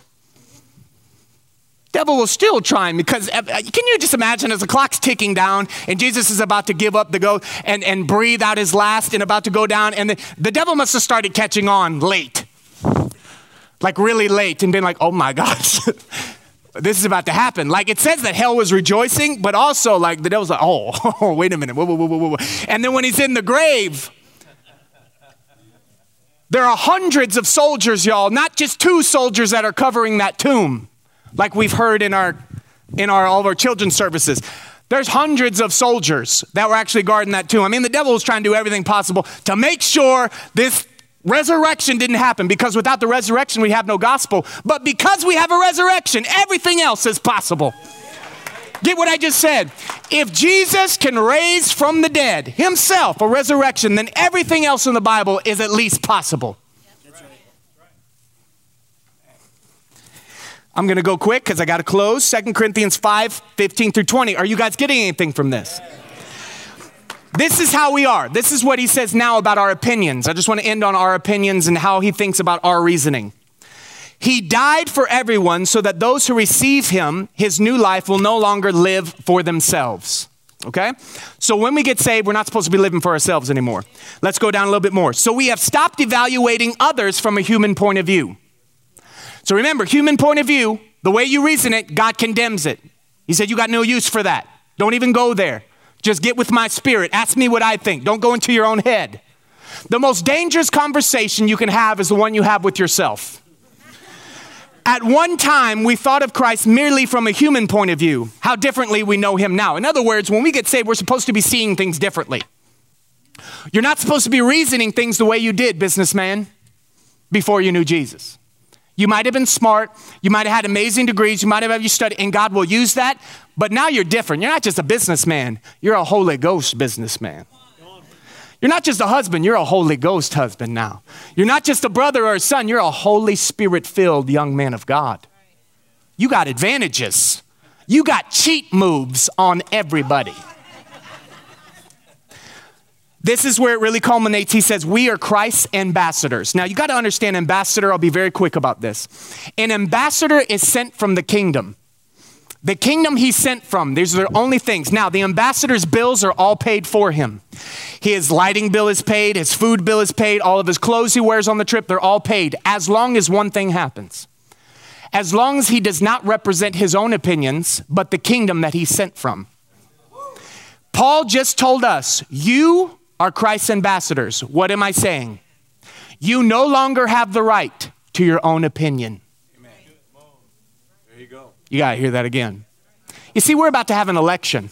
Devil was still trying, because can you just imagine as the clock's ticking down, and Jesus is about to give up the ghost and, and breathe out his last and about to go down, and the, the devil must have started catching on late. Like really late, and been like, oh my gosh. This is about to happen. Like it says that hell was rejoicing, but also like the devil's like, oh, oh wait a minute. Whoa, whoa, whoa, whoa, whoa. And then when he's in the grave, there are hundreds of soldiers, y'all, not just two soldiers that are covering that tomb, like we've heard in our, in our, all of our children's services. There's hundreds of soldiers that were actually guarding that tomb. I mean, the devil was trying to do everything possible to make sure this resurrection didn't happen, because without the resurrection, we have no gospel. But because we have a resurrection, everything else is possible. Get what I just said? If Jesus can raise from the dead himself a resurrection, then everything else in the Bible is at least possible. I'm going to go quick because I got to close. Second Corinthians five, fifteen through twenty. Are you guys getting anything from this? This is how we are. This is what he says now about our opinions. I just want to end on our opinions and how he thinks about our reasoning. He died for everyone so that those who receive him, his new life, will no longer live for themselves. Okay? So when we get saved, we're not supposed to be living for ourselves anymore. Let's go down a little bit more. So we have stopped evaluating others from a human point of view. So remember, human point of view, the way you reason it, God condemns it. He said, you got no use for that. Don't even go there. Just get with my spirit. Ask me what I think. Don't go into your own head. The most dangerous conversation you can have is the one you have with yourself. At one time, we thought of Christ merely from a human point of view, how differently we know him now. In other words, when we get saved, we're supposed to be seeing things differently. You're not supposed to be reasoning things the way you did, businessman, before you knew Jesus. You might have been smart. You might have had amazing degrees. You might have had you studied, and God will use that. But now you're different. You're not just a businessman. You're a Holy Ghost businessman. You're not just a husband. You're a Holy Ghost husband now. You're not just a brother or a son. You're a Holy Spirit-filled young man of God. You got advantages. You got cheat moves on everybody. This is where it really culminates. He says, we are Christ's ambassadors. Now, you got to understand ambassador. I'll be very quick about this. An ambassador is sent from the kingdom. The kingdom he's sent from, these are the only things. Now, the ambassador's bills are all paid for him. His lighting bill is paid. His food bill is paid. All of his clothes he wears on the trip, they're all paid. As long as one thing happens. As long as he does not represent his own opinions, but the kingdom that he's sent from. Paul just told us, you are Christ's ambassadors. What am I saying? You no longer have the right to your own opinion. Amen. There you go. You got to hear that again. You see, we're about to have an election.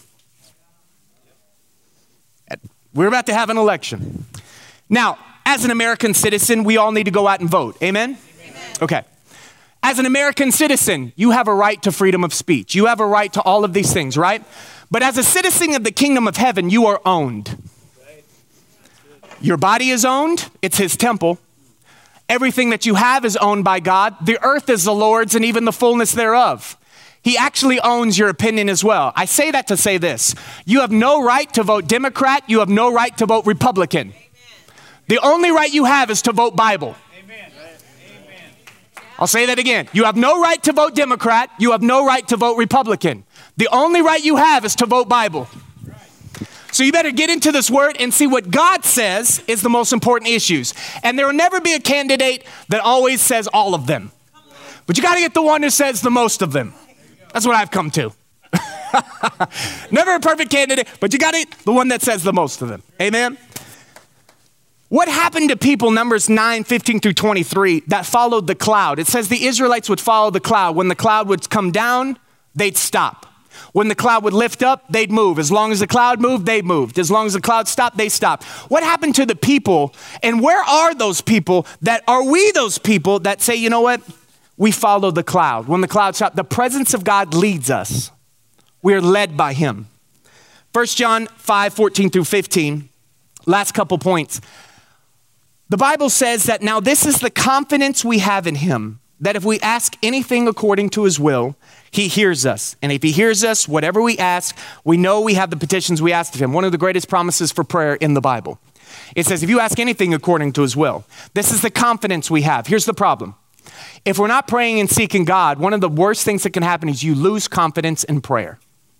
We're about to have an election. Now, as an American citizen, we all need to go out and vote. Amen? Amen. Okay. As an American citizen, you have a right to freedom of speech. You have a right to all of these things, right? But as a citizen of the kingdom of heaven, you are owned. Your body is owned. It's his temple. Everything that you have is owned by God. The earth is the Lord's and even the fullness thereof. He actually owns your opinion as well. I say that to say this. You have no right to vote Democrat. You have no right to vote Republican. Amen. The only right you have is to vote Bible. Amen. I'll say that again. You have no right to vote Democrat. You have no right to vote Republican. The only right you have is to vote Bible. So you better get into this word and see what God says is the most important issues. And there will never be a candidate that always says all of them. But you got to get the one who says the most of them. That's what I've come to. Never a perfect candidate, but you got it, the one that says the most of them. Amen? What happened to people, Numbers nine, fifteen through twenty-three, that followed the cloud? It says the Israelites would follow the cloud. When the cloud would come down, they'd stop. When the cloud would lift up, they'd move. As long as the cloud moved, they moved. As long as the cloud stopped, they stopped. What happened to the people? And where are those people that, are we those people that say, you know what? We follow the cloud. When the cloud stopped, the presence of God leads us. We are led by him. First John five, fourteen through fifteen. Last couple points. The Bible says that now this is the confidence we have in him, that if we ask anything according to his will, he hears us. And if he hears us, whatever we ask, we know we have the petitions we asked of him. One of the greatest promises for prayer in the Bible. It says, if you ask anything according to his will, this is the confidence we have. Here's the problem. If we're not praying and seeking God, one of the worst things that can happen is you lose confidence in prayer.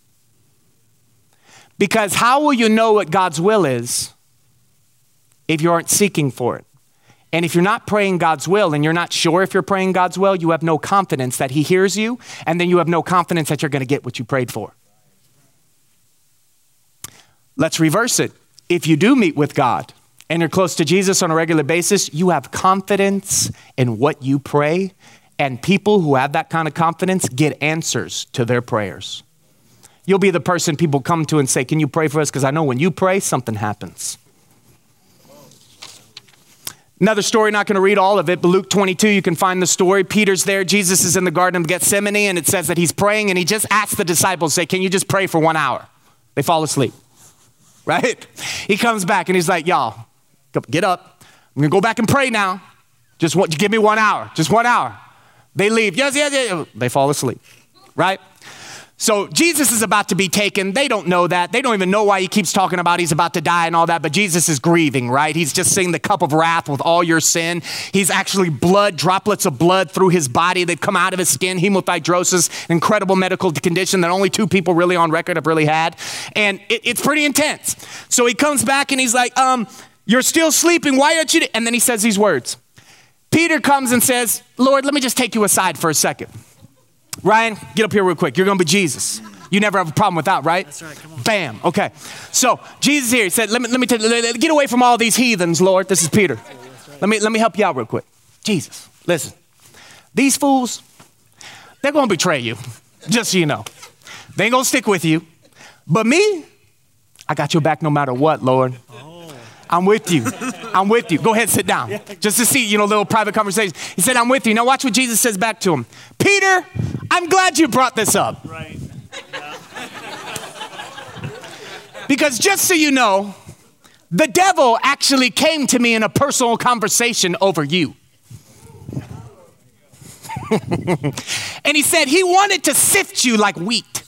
Because how will you know what God's will is if you aren't seeking for it? And if you're not praying God's will and you're not sure if you're praying God's will, you have no confidence that he hears you, and then you have no confidence that you're going to get what you prayed for. Let's reverse it. If you do meet with God and you're close to Jesus on a regular basis, you have confidence in what you pray, and people who have that kind of confidence get answers to their prayers. You'll be the person people come to and say, can you pray for us? Because I know when you pray, something happens. Another story, not going to read all of it, but Luke twenty-two, you can find the story. Peter's there. Jesus is in the Garden of Gethsemane, and it says that he's praying, and he just asks the disciples, say, can you just pray for one hour? They fall asleep, right? He comes back, and he's like, y'all, get up. I'm going to go back and pray now. Just want, give me one hour. Just one hour. They leave. Yes, yes, yes. They fall asleep, right? So Jesus is about to be taken. They don't know that. They don't even know why he keeps talking about he's about to die and all that. But Jesus is grieving, right? He's just seeing the cup of wrath with all your sin. He's actually blood, droplets of blood through his body. They've come out of his skin. Hemofibrosis, an incredible medical condition that only two people really on record have really had. And it, it's pretty intense. So he comes back and he's like, um, you're still sleeping. Why aren't you? And then he says these words. Peter comes and says, Lord, let me just take you aside for a second. Ryan, get up here real quick. You're going to be Jesus. You never have a problem with that, right? That's right. Come on. Bam. Okay. So Jesus here, he said, let me, let me t- let, get away from all these heathens, Lord. This is Peter. Right. Let me, let me help you out real quick. Jesus, listen, these fools, they're going to betray you. Just so you know. They ain't going to stick with you. But me, I got your back no matter what, Lord. Oh. I'm with you. I'm with you. Go ahead, sit down. Just to see, you know, little private conversation. He said, I'm with you. Now watch what Jesus says back to him. Peter, I'm glad you brought this up. Right. Yeah. Because just so you know, the devil actually came to me in a personal conversation over you. And he said he wanted to sift you like wheat.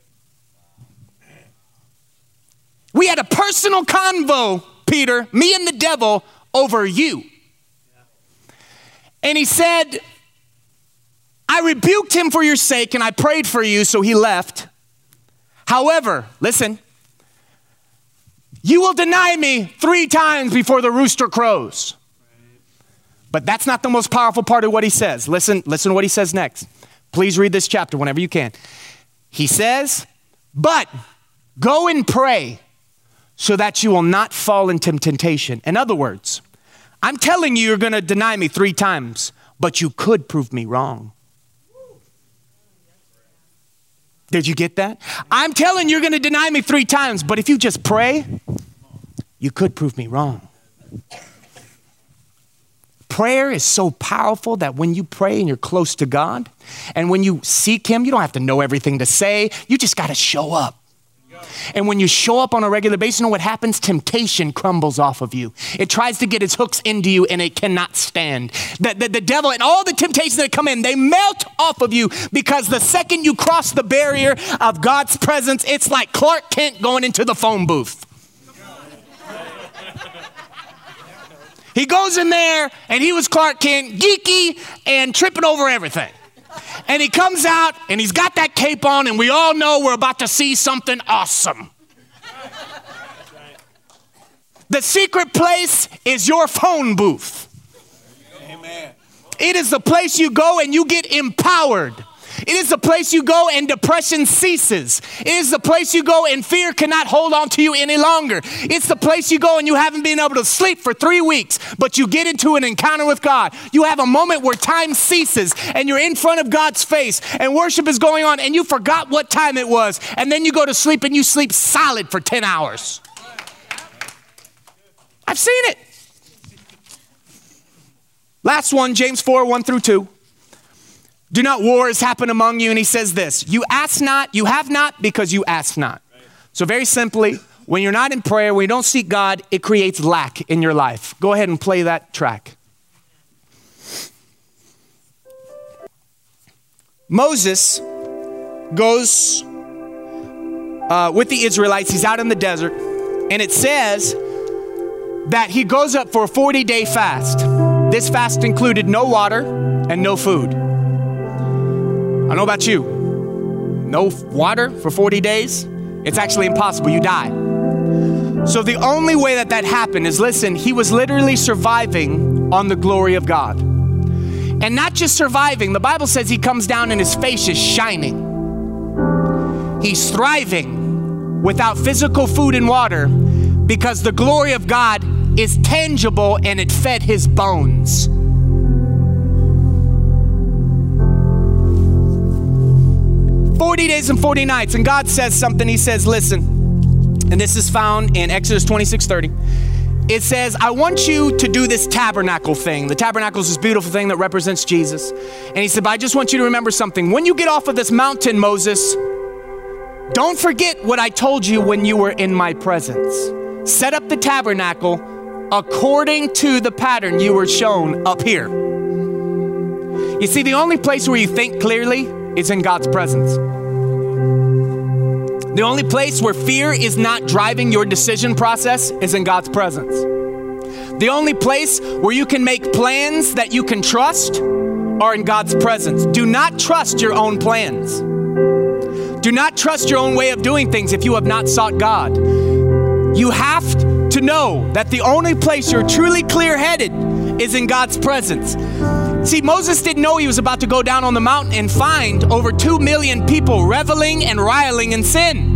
We had a personal convo, Peter, me and the devil, over you. And he said, I rebuked him for your sake and I prayed for you, so he left. However, listen, you will deny me three times before the rooster crows. But that's not the most powerful part of what he says. Listen, listen to what he says next. Please read this chapter whenever you can. He says, but go and pray so that you will not fall into temptation. In other words, I'm telling you you're going to deny me three times, but you could prove me wrong. Did you get that? I'm telling you you're going to deny me three times, but if you just pray, you could prove me wrong. Prayer is so powerful that when you pray and you're close to God, and when you seek him, you don't have to know everything to say. You just got to show up. And when you show up on a regular basis, you know what happens? Temptation crumbles off of you. It tries to get its hooks into you and it cannot stand. The, the, the devil and all the temptations that come in, they melt off of you because the second you cross the barrier of God's presence, it's like Clark Kent going into the phone booth. He goes in there and he was Clark Kent, geeky and tripping over everything. And he comes out and he's got that cape on and we all know we're about to see something awesome. The secret place is your phone booth. Amen. It is the place you go and you get empowered. It is the place you go and depression ceases. It is the place you go and fear cannot hold on to you any longer. It's the place you go and you haven't been able to sleep for three weeks, but you get into an encounter with God. You have a moment where time ceases and you're in front of God's face and worship is going on and you forgot what time it was. And then you go to sleep and you sleep solid for ten hours. I've seen it. Last one, James four, one through two. Do not wars happen among you. And he says this, you ask not, you have not because you ask not. Right. So very simply, when you're not in prayer, when you don't seek God, it creates lack in your life. Go ahead and play that track. Moses goes uh, with the Israelites. He's out in the desert. And it says that he goes up for a forty-day fast. This fast included no water and no food. I don't know about you. No water for forty days. It's actually impossible. You die. So the only way that that happened is, listen, he was literally surviving on the glory of God. And not just surviving. The Bible says he comes down and his face is shining. He's thriving without physical food and water because the glory of God is tangible and it fed his bones. forty days and forty nights. And God says something. He says, listen, and this is found in Exodus twenty-six thirty. It says, I want you to do this tabernacle thing. The tabernacle is this beautiful thing that represents Jesus. And he said, but I just want you to remember something. When you get off of this mountain, Moses, don't forget what I told you when you were in my presence. Set up the tabernacle according to the pattern you were shown up here. You see, the only place where you think clearly is in God's presence. The only place where fear is not driving your decision process is in God's presence. The only place where you can make plans that you can trust are in God's presence. Do not trust your own plans. Do not trust your own way of doing things if you have not sought God. You have to know that the only place you're truly clear-headed is in God's presence. See, Moses didn't know he was about to go down on the mountain and find over two million people reveling and riling in sin.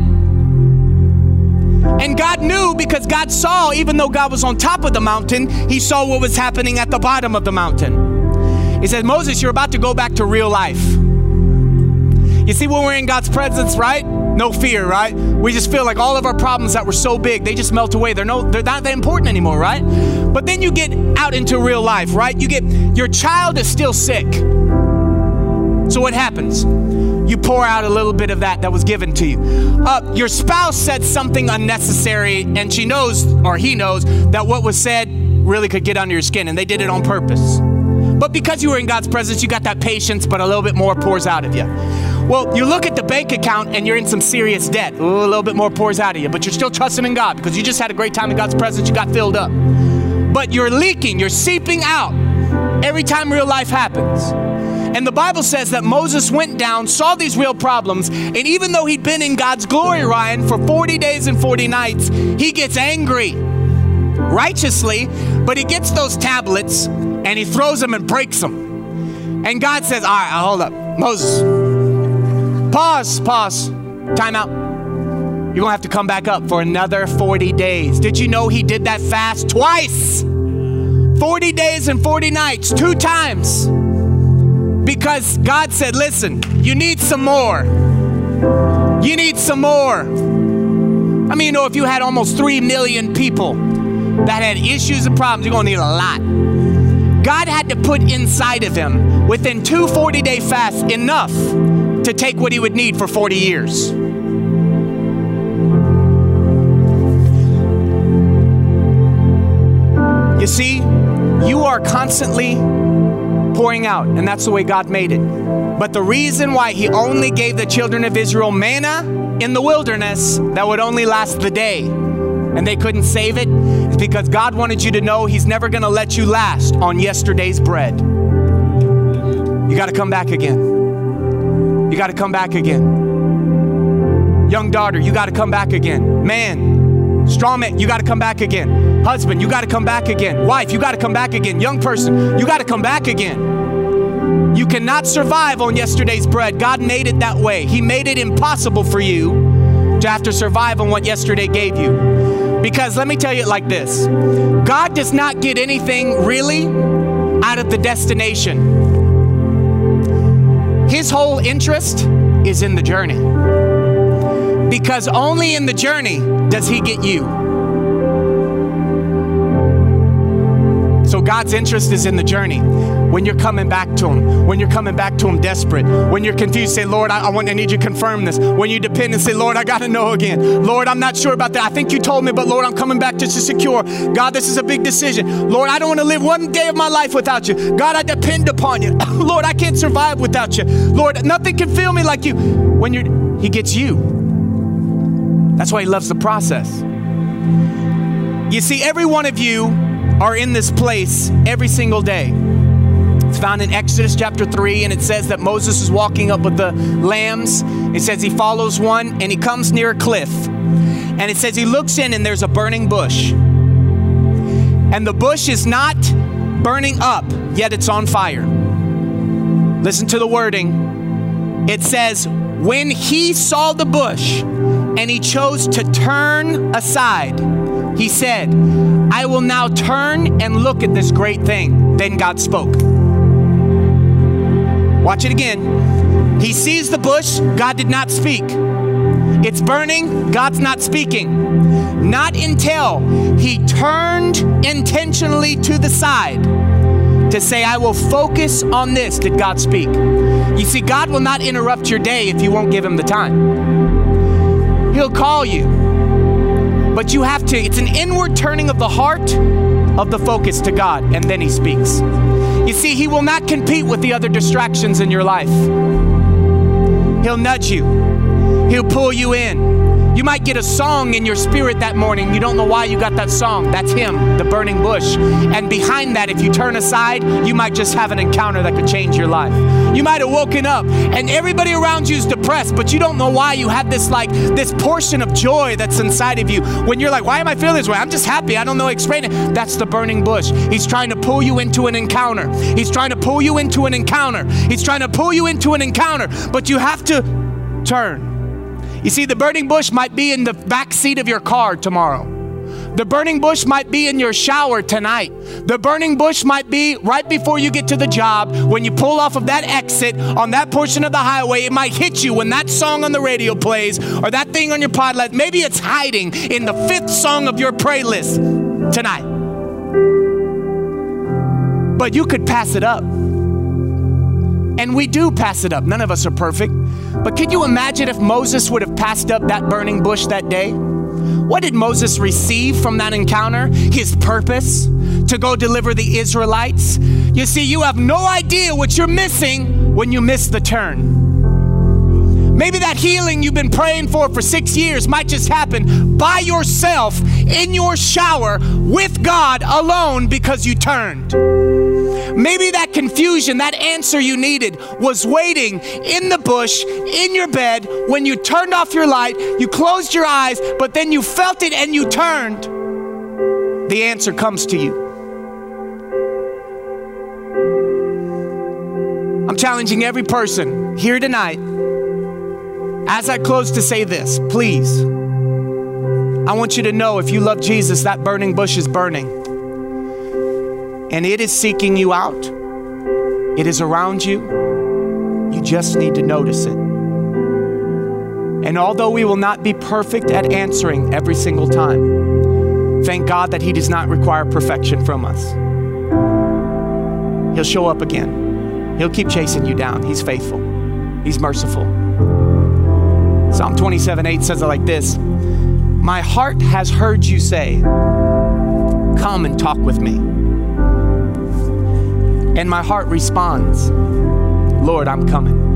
And God knew because God saw, even though God was on top of the mountain, he saw what was happening at the bottom of the mountain. He said, Moses, you're about to go back to real life. You see, when we're in God's presence, right? No fear, right? We just feel like all of our problems that were so big, they just melt away. They're no, they're not that important anymore, right? But then you get out into real life, right? You get, your child is still sick. So what happens? You pour out a little bit of that that was given to you. Uh, your spouse said something unnecessary, and she knows, or he knows, that what was said really could get under your skin, and they did it on purpose. But because you were in God's presence, you got that patience, but a little bit more pours out of you. Well, you look at the bank account and you're in some serious debt. Ooh, a little bit more pours out of you, but you're still trusting in God because you just had a great time in God's presence. You got filled up. But you're leaking, you're seeping out every time real life happens. And the Bible says that Moses went down, saw these real problems, and even though he'd been in God's glory, Ryan, for forty days and forty nights, he gets angry righteously, but he gets those tablets and he throws them and breaks them. And God says, all right, hold up, Moses, pause, pause, time out. You're gonna have to come back up for another forty days. Did you know he did that fast twice? forty days and forty nights, two times. Because God said, listen, you need some more. You need some more. I mean, you know, if you had almost three million people that had issues and problems, you're gonna need a lot. God had to put inside of him, within two forty-day fasts, enough to take what he would need for forty years. You see, you are constantly pouring out, and that's the way God made it. But the reason why he only gave the children of Israel manna in the wilderness that would only last the day, and they couldn't save it, is because God wanted you to know he's never gonna let you last on yesterday's bread. You gotta come back again. You gotta come back again. Young daughter, you gotta come back again. Man, strong man, you gotta come back again. Husband, you gotta come back again. Wife, you gotta come back again. Young person, you gotta come back again. You cannot survive on yesterday's bread. God made it that way. He made it impossible for you to have to survive on what yesterday gave you. Because let me tell you it like this. God does not get anything really out of the destination. His whole interest is in the journey. Because only in the journey does he get you. So God's interest is in the journey. When you're coming back to him, when you're coming back to him desperate, when you're confused, say, Lord, I, I want, I need you to confirm this. When you depend and say, Lord, I got to know again. Lord, I'm not sure about that. I think you told me, but Lord, I'm coming back just to secure. God, this is a big decision. Lord, I don't want to live one day of my life without you. God, I depend upon you. Lord, I can't survive without you. Lord, nothing can feel me like you. When you're, he gets you. That's why he loves the process. You see, every one of you are in this place every single day. It's found in Exodus chapter three, and it says that Moses is walking up with the lambs. It says he follows one, and he comes near a cliff. And it says he looks in, and there's a burning bush. And the bush is not burning up, yet it's on fire. Listen to the wording. It says, when he saw the bush, and he chose to turn aside, he said, I will now turn and look at this great thing. Then God spoke. Watch it again. He sees the bush. God did not speak. It's burning. God's not speaking. Not until he turned intentionally to the side to say, I will focus on this, did God speak. You see, God will not interrupt your day if you won't give him the time. He'll call you. But you have to, it's an inward turning of the heart of the focus to God, and then he speaks. You see, he will not compete with the other distractions in your life. He'll nudge you. He'll pull you in. You might get a song in your spirit that morning. You don't know why you got that song. That's him, the burning bush. And behind that, if you turn aside, you might just have an encounter that could change your life. You might have woken up and everybody around you is depressed, but you don't know why. You have this like this portion of joy that's inside of you. When you're like, why am I feeling this way? I'm just happy. I don't know how to explain it. That's the burning bush. He's trying to pull you into an encounter. He's trying to pull you into an encounter. He's trying to pull you into an encounter, but you have to turn. You see, the burning bush might be in the back seat of your car tomorrow. The burning bush might be in your shower tonight. The burning bush might be right before you get to the job. When you pull off of that exit on that portion of the highway, it might hit you when that song on the radio plays or that thing on your podcast. Maybe it's hiding in the fifth song of your playlist tonight. But you could pass it up. And we do pass it up. None of us are perfect. But could you imagine if Moses would have passed up that burning bush that day? What did Moses receive from that encounter? His purpose to go deliver the Israelites. You see, you have no idea what you're missing when you miss the turn. Maybe that healing you've been praying for for six years might just happen by yourself in your shower with God alone because you turned. Maybe that confusion, that answer you needed was waiting in the bush, in your bed, when you turned off your light, you closed your eyes, but then you felt it and you turned. The answer comes to you. I'm challenging every person here tonight, as I close, to say this, please. I want you to know if you love Jesus, that burning bush is burning. And it is seeking you out. It is around you. You just need to notice it. And although we will not be perfect at answering every single time, thank God that He does not require perfection from us. He'll show up again. He'll keep chasing you down. He's faithful. He's merciful. Psalm twenty-seven eight says it like this. My heart has heard you say, come and talk with me. And my heart responds, Lord, I'm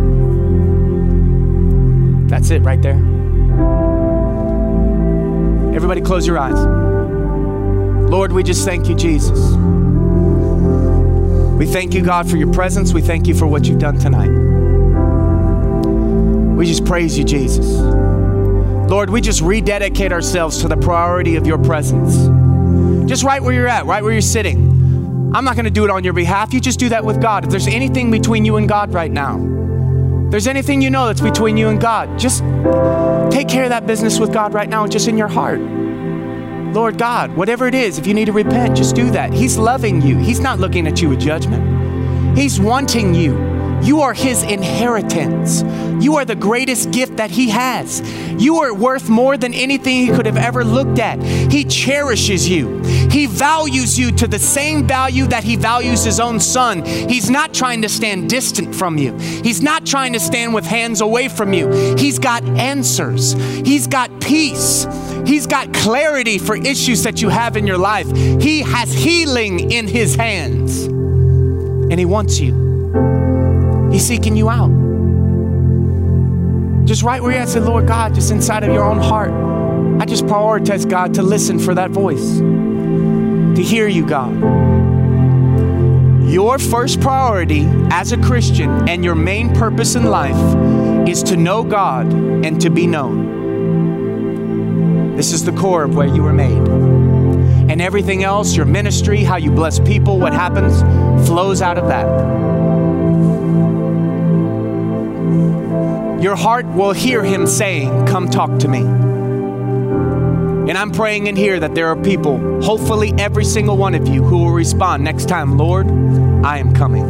coming. That's it right there. Everybody close your eyes. Lord, we just thank you, Jesus. We thank you, God, for your presence. We thank you for what you've done tonight. We just praise you, Jesus. Lord, we just rededicate ourselves to the priority of your presence. Just right where you're at, right where you're sitting. I'm not going to do it on your behalf. You just do that with God. If there's anything between you and God right now, if there's anything you know that's between you and God, just take care of that business with God right now, just in your heart. Lord God, whatever it is, if you need to repent, just do that. He's loving you. He's not looking at you with judgment. He's wanting you. You are His inheritance. You are the greatest gift that He has. You are worth more than anything He could have ever looked at. He cherishes you. He values you to the same value that He values His own Son. He's not trying to stand distant from you. He's not trying to stand with hands away from you. He's got answers. He's got peace. He's got clarity for issues that you have in your life. He has healing in His hands. And He wants you. He's seeking you out. Just right where you're at, say, Lord God, just inside of your own heart, I just prioritize, God, to listen for that voice, to hear you, God. Your first priority as a Christian and your main purpose in life is to know God and to be known. This is the core of where you were made. And everything else, your ministry, how you bless people, what happens, flows out of that. Your heart will hear Him saying, come talk to me. And I'm praying in here that there are people, hopefully every single one of you, who will respond next time, Lord, I am coming.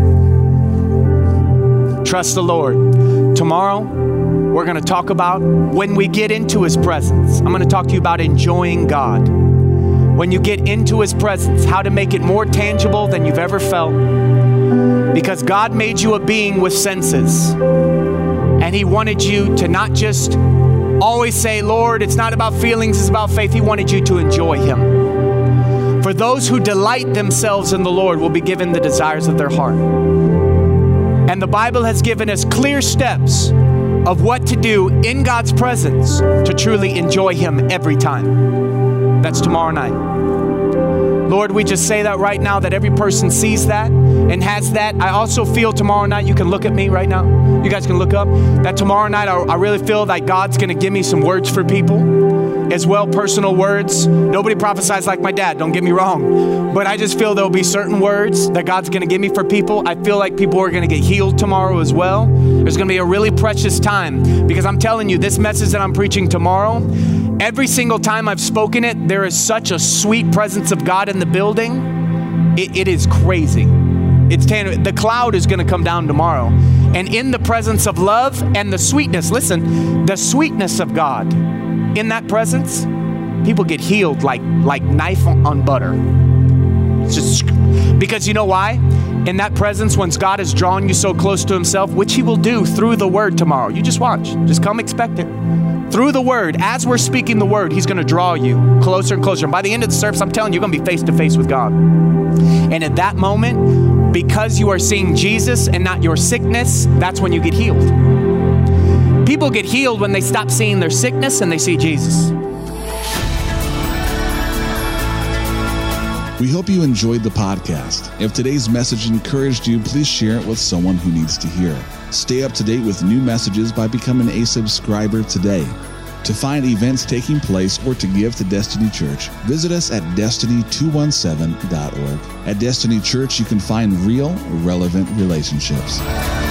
Trust the Lord. Tomorrow, we're going to talk about when we get into His presence. I'm going to talk to you about enjoying God. When you get into His presence, how to make it more tangible than you've ever felt. Because God made you a being with senses. And He wanted you to not just always say, Lord, it's not about feelings, it's about faith. He wanted you to enjoy Him. For those who delight themselves in the Lord will be given the desires of their heart. And the Bible has given us clear steps of what to do in God's presence to truly enjoy Him every time. That's tomorrow night. Lord, we just say that right now, that every person sees that and has that. I also feel tomorrow night, you can look at me right now. You guys can look up. That tomorrow night, I, I really feel like God's going to give me some words for people. as well, personal words. Nobody prophesies like my dad, don't get me wrong. But I just feel there'll be certain words that God's going to give me for people. I feel like people are going to get healed tomorrow as well. There's going to be a really precious time, because I'm telling you, this message that I'm preaching tomorrow, every single time I've spoken it, there is such a sweet presence of God in the building. It, it is crazy. It's tan- the cloud is going to come down tomorrow. And in the presence of love and the sweetness, listen, the sweetness of God, in that presence, people get healed like, like knife on butter. It's just because you know why? In that presence, once God has drawn you so close to himself, which he will do through the word tomorrow. You just watch. Just come expectant. Through the word, as we're speaking the word, he's going to draw you closer and closer. And by the end of the service, I'm telling you, you're going to be face to face with God. And at that moment, because you are seeing Jesus and not your sickness, that's when you get healed. People get healed when they stop seeing their sickness and they see Jesus. We hope you enjoyed the podcast. If today's message encouraged you, please share it with someone who needs to hear it. Stay up to date with new messages by becoming a subscriber today. To find events taking place or to give to Destiny Church, visit us at destiny two one seven dot org. At Destiny Church, you can find real, relevant relationships.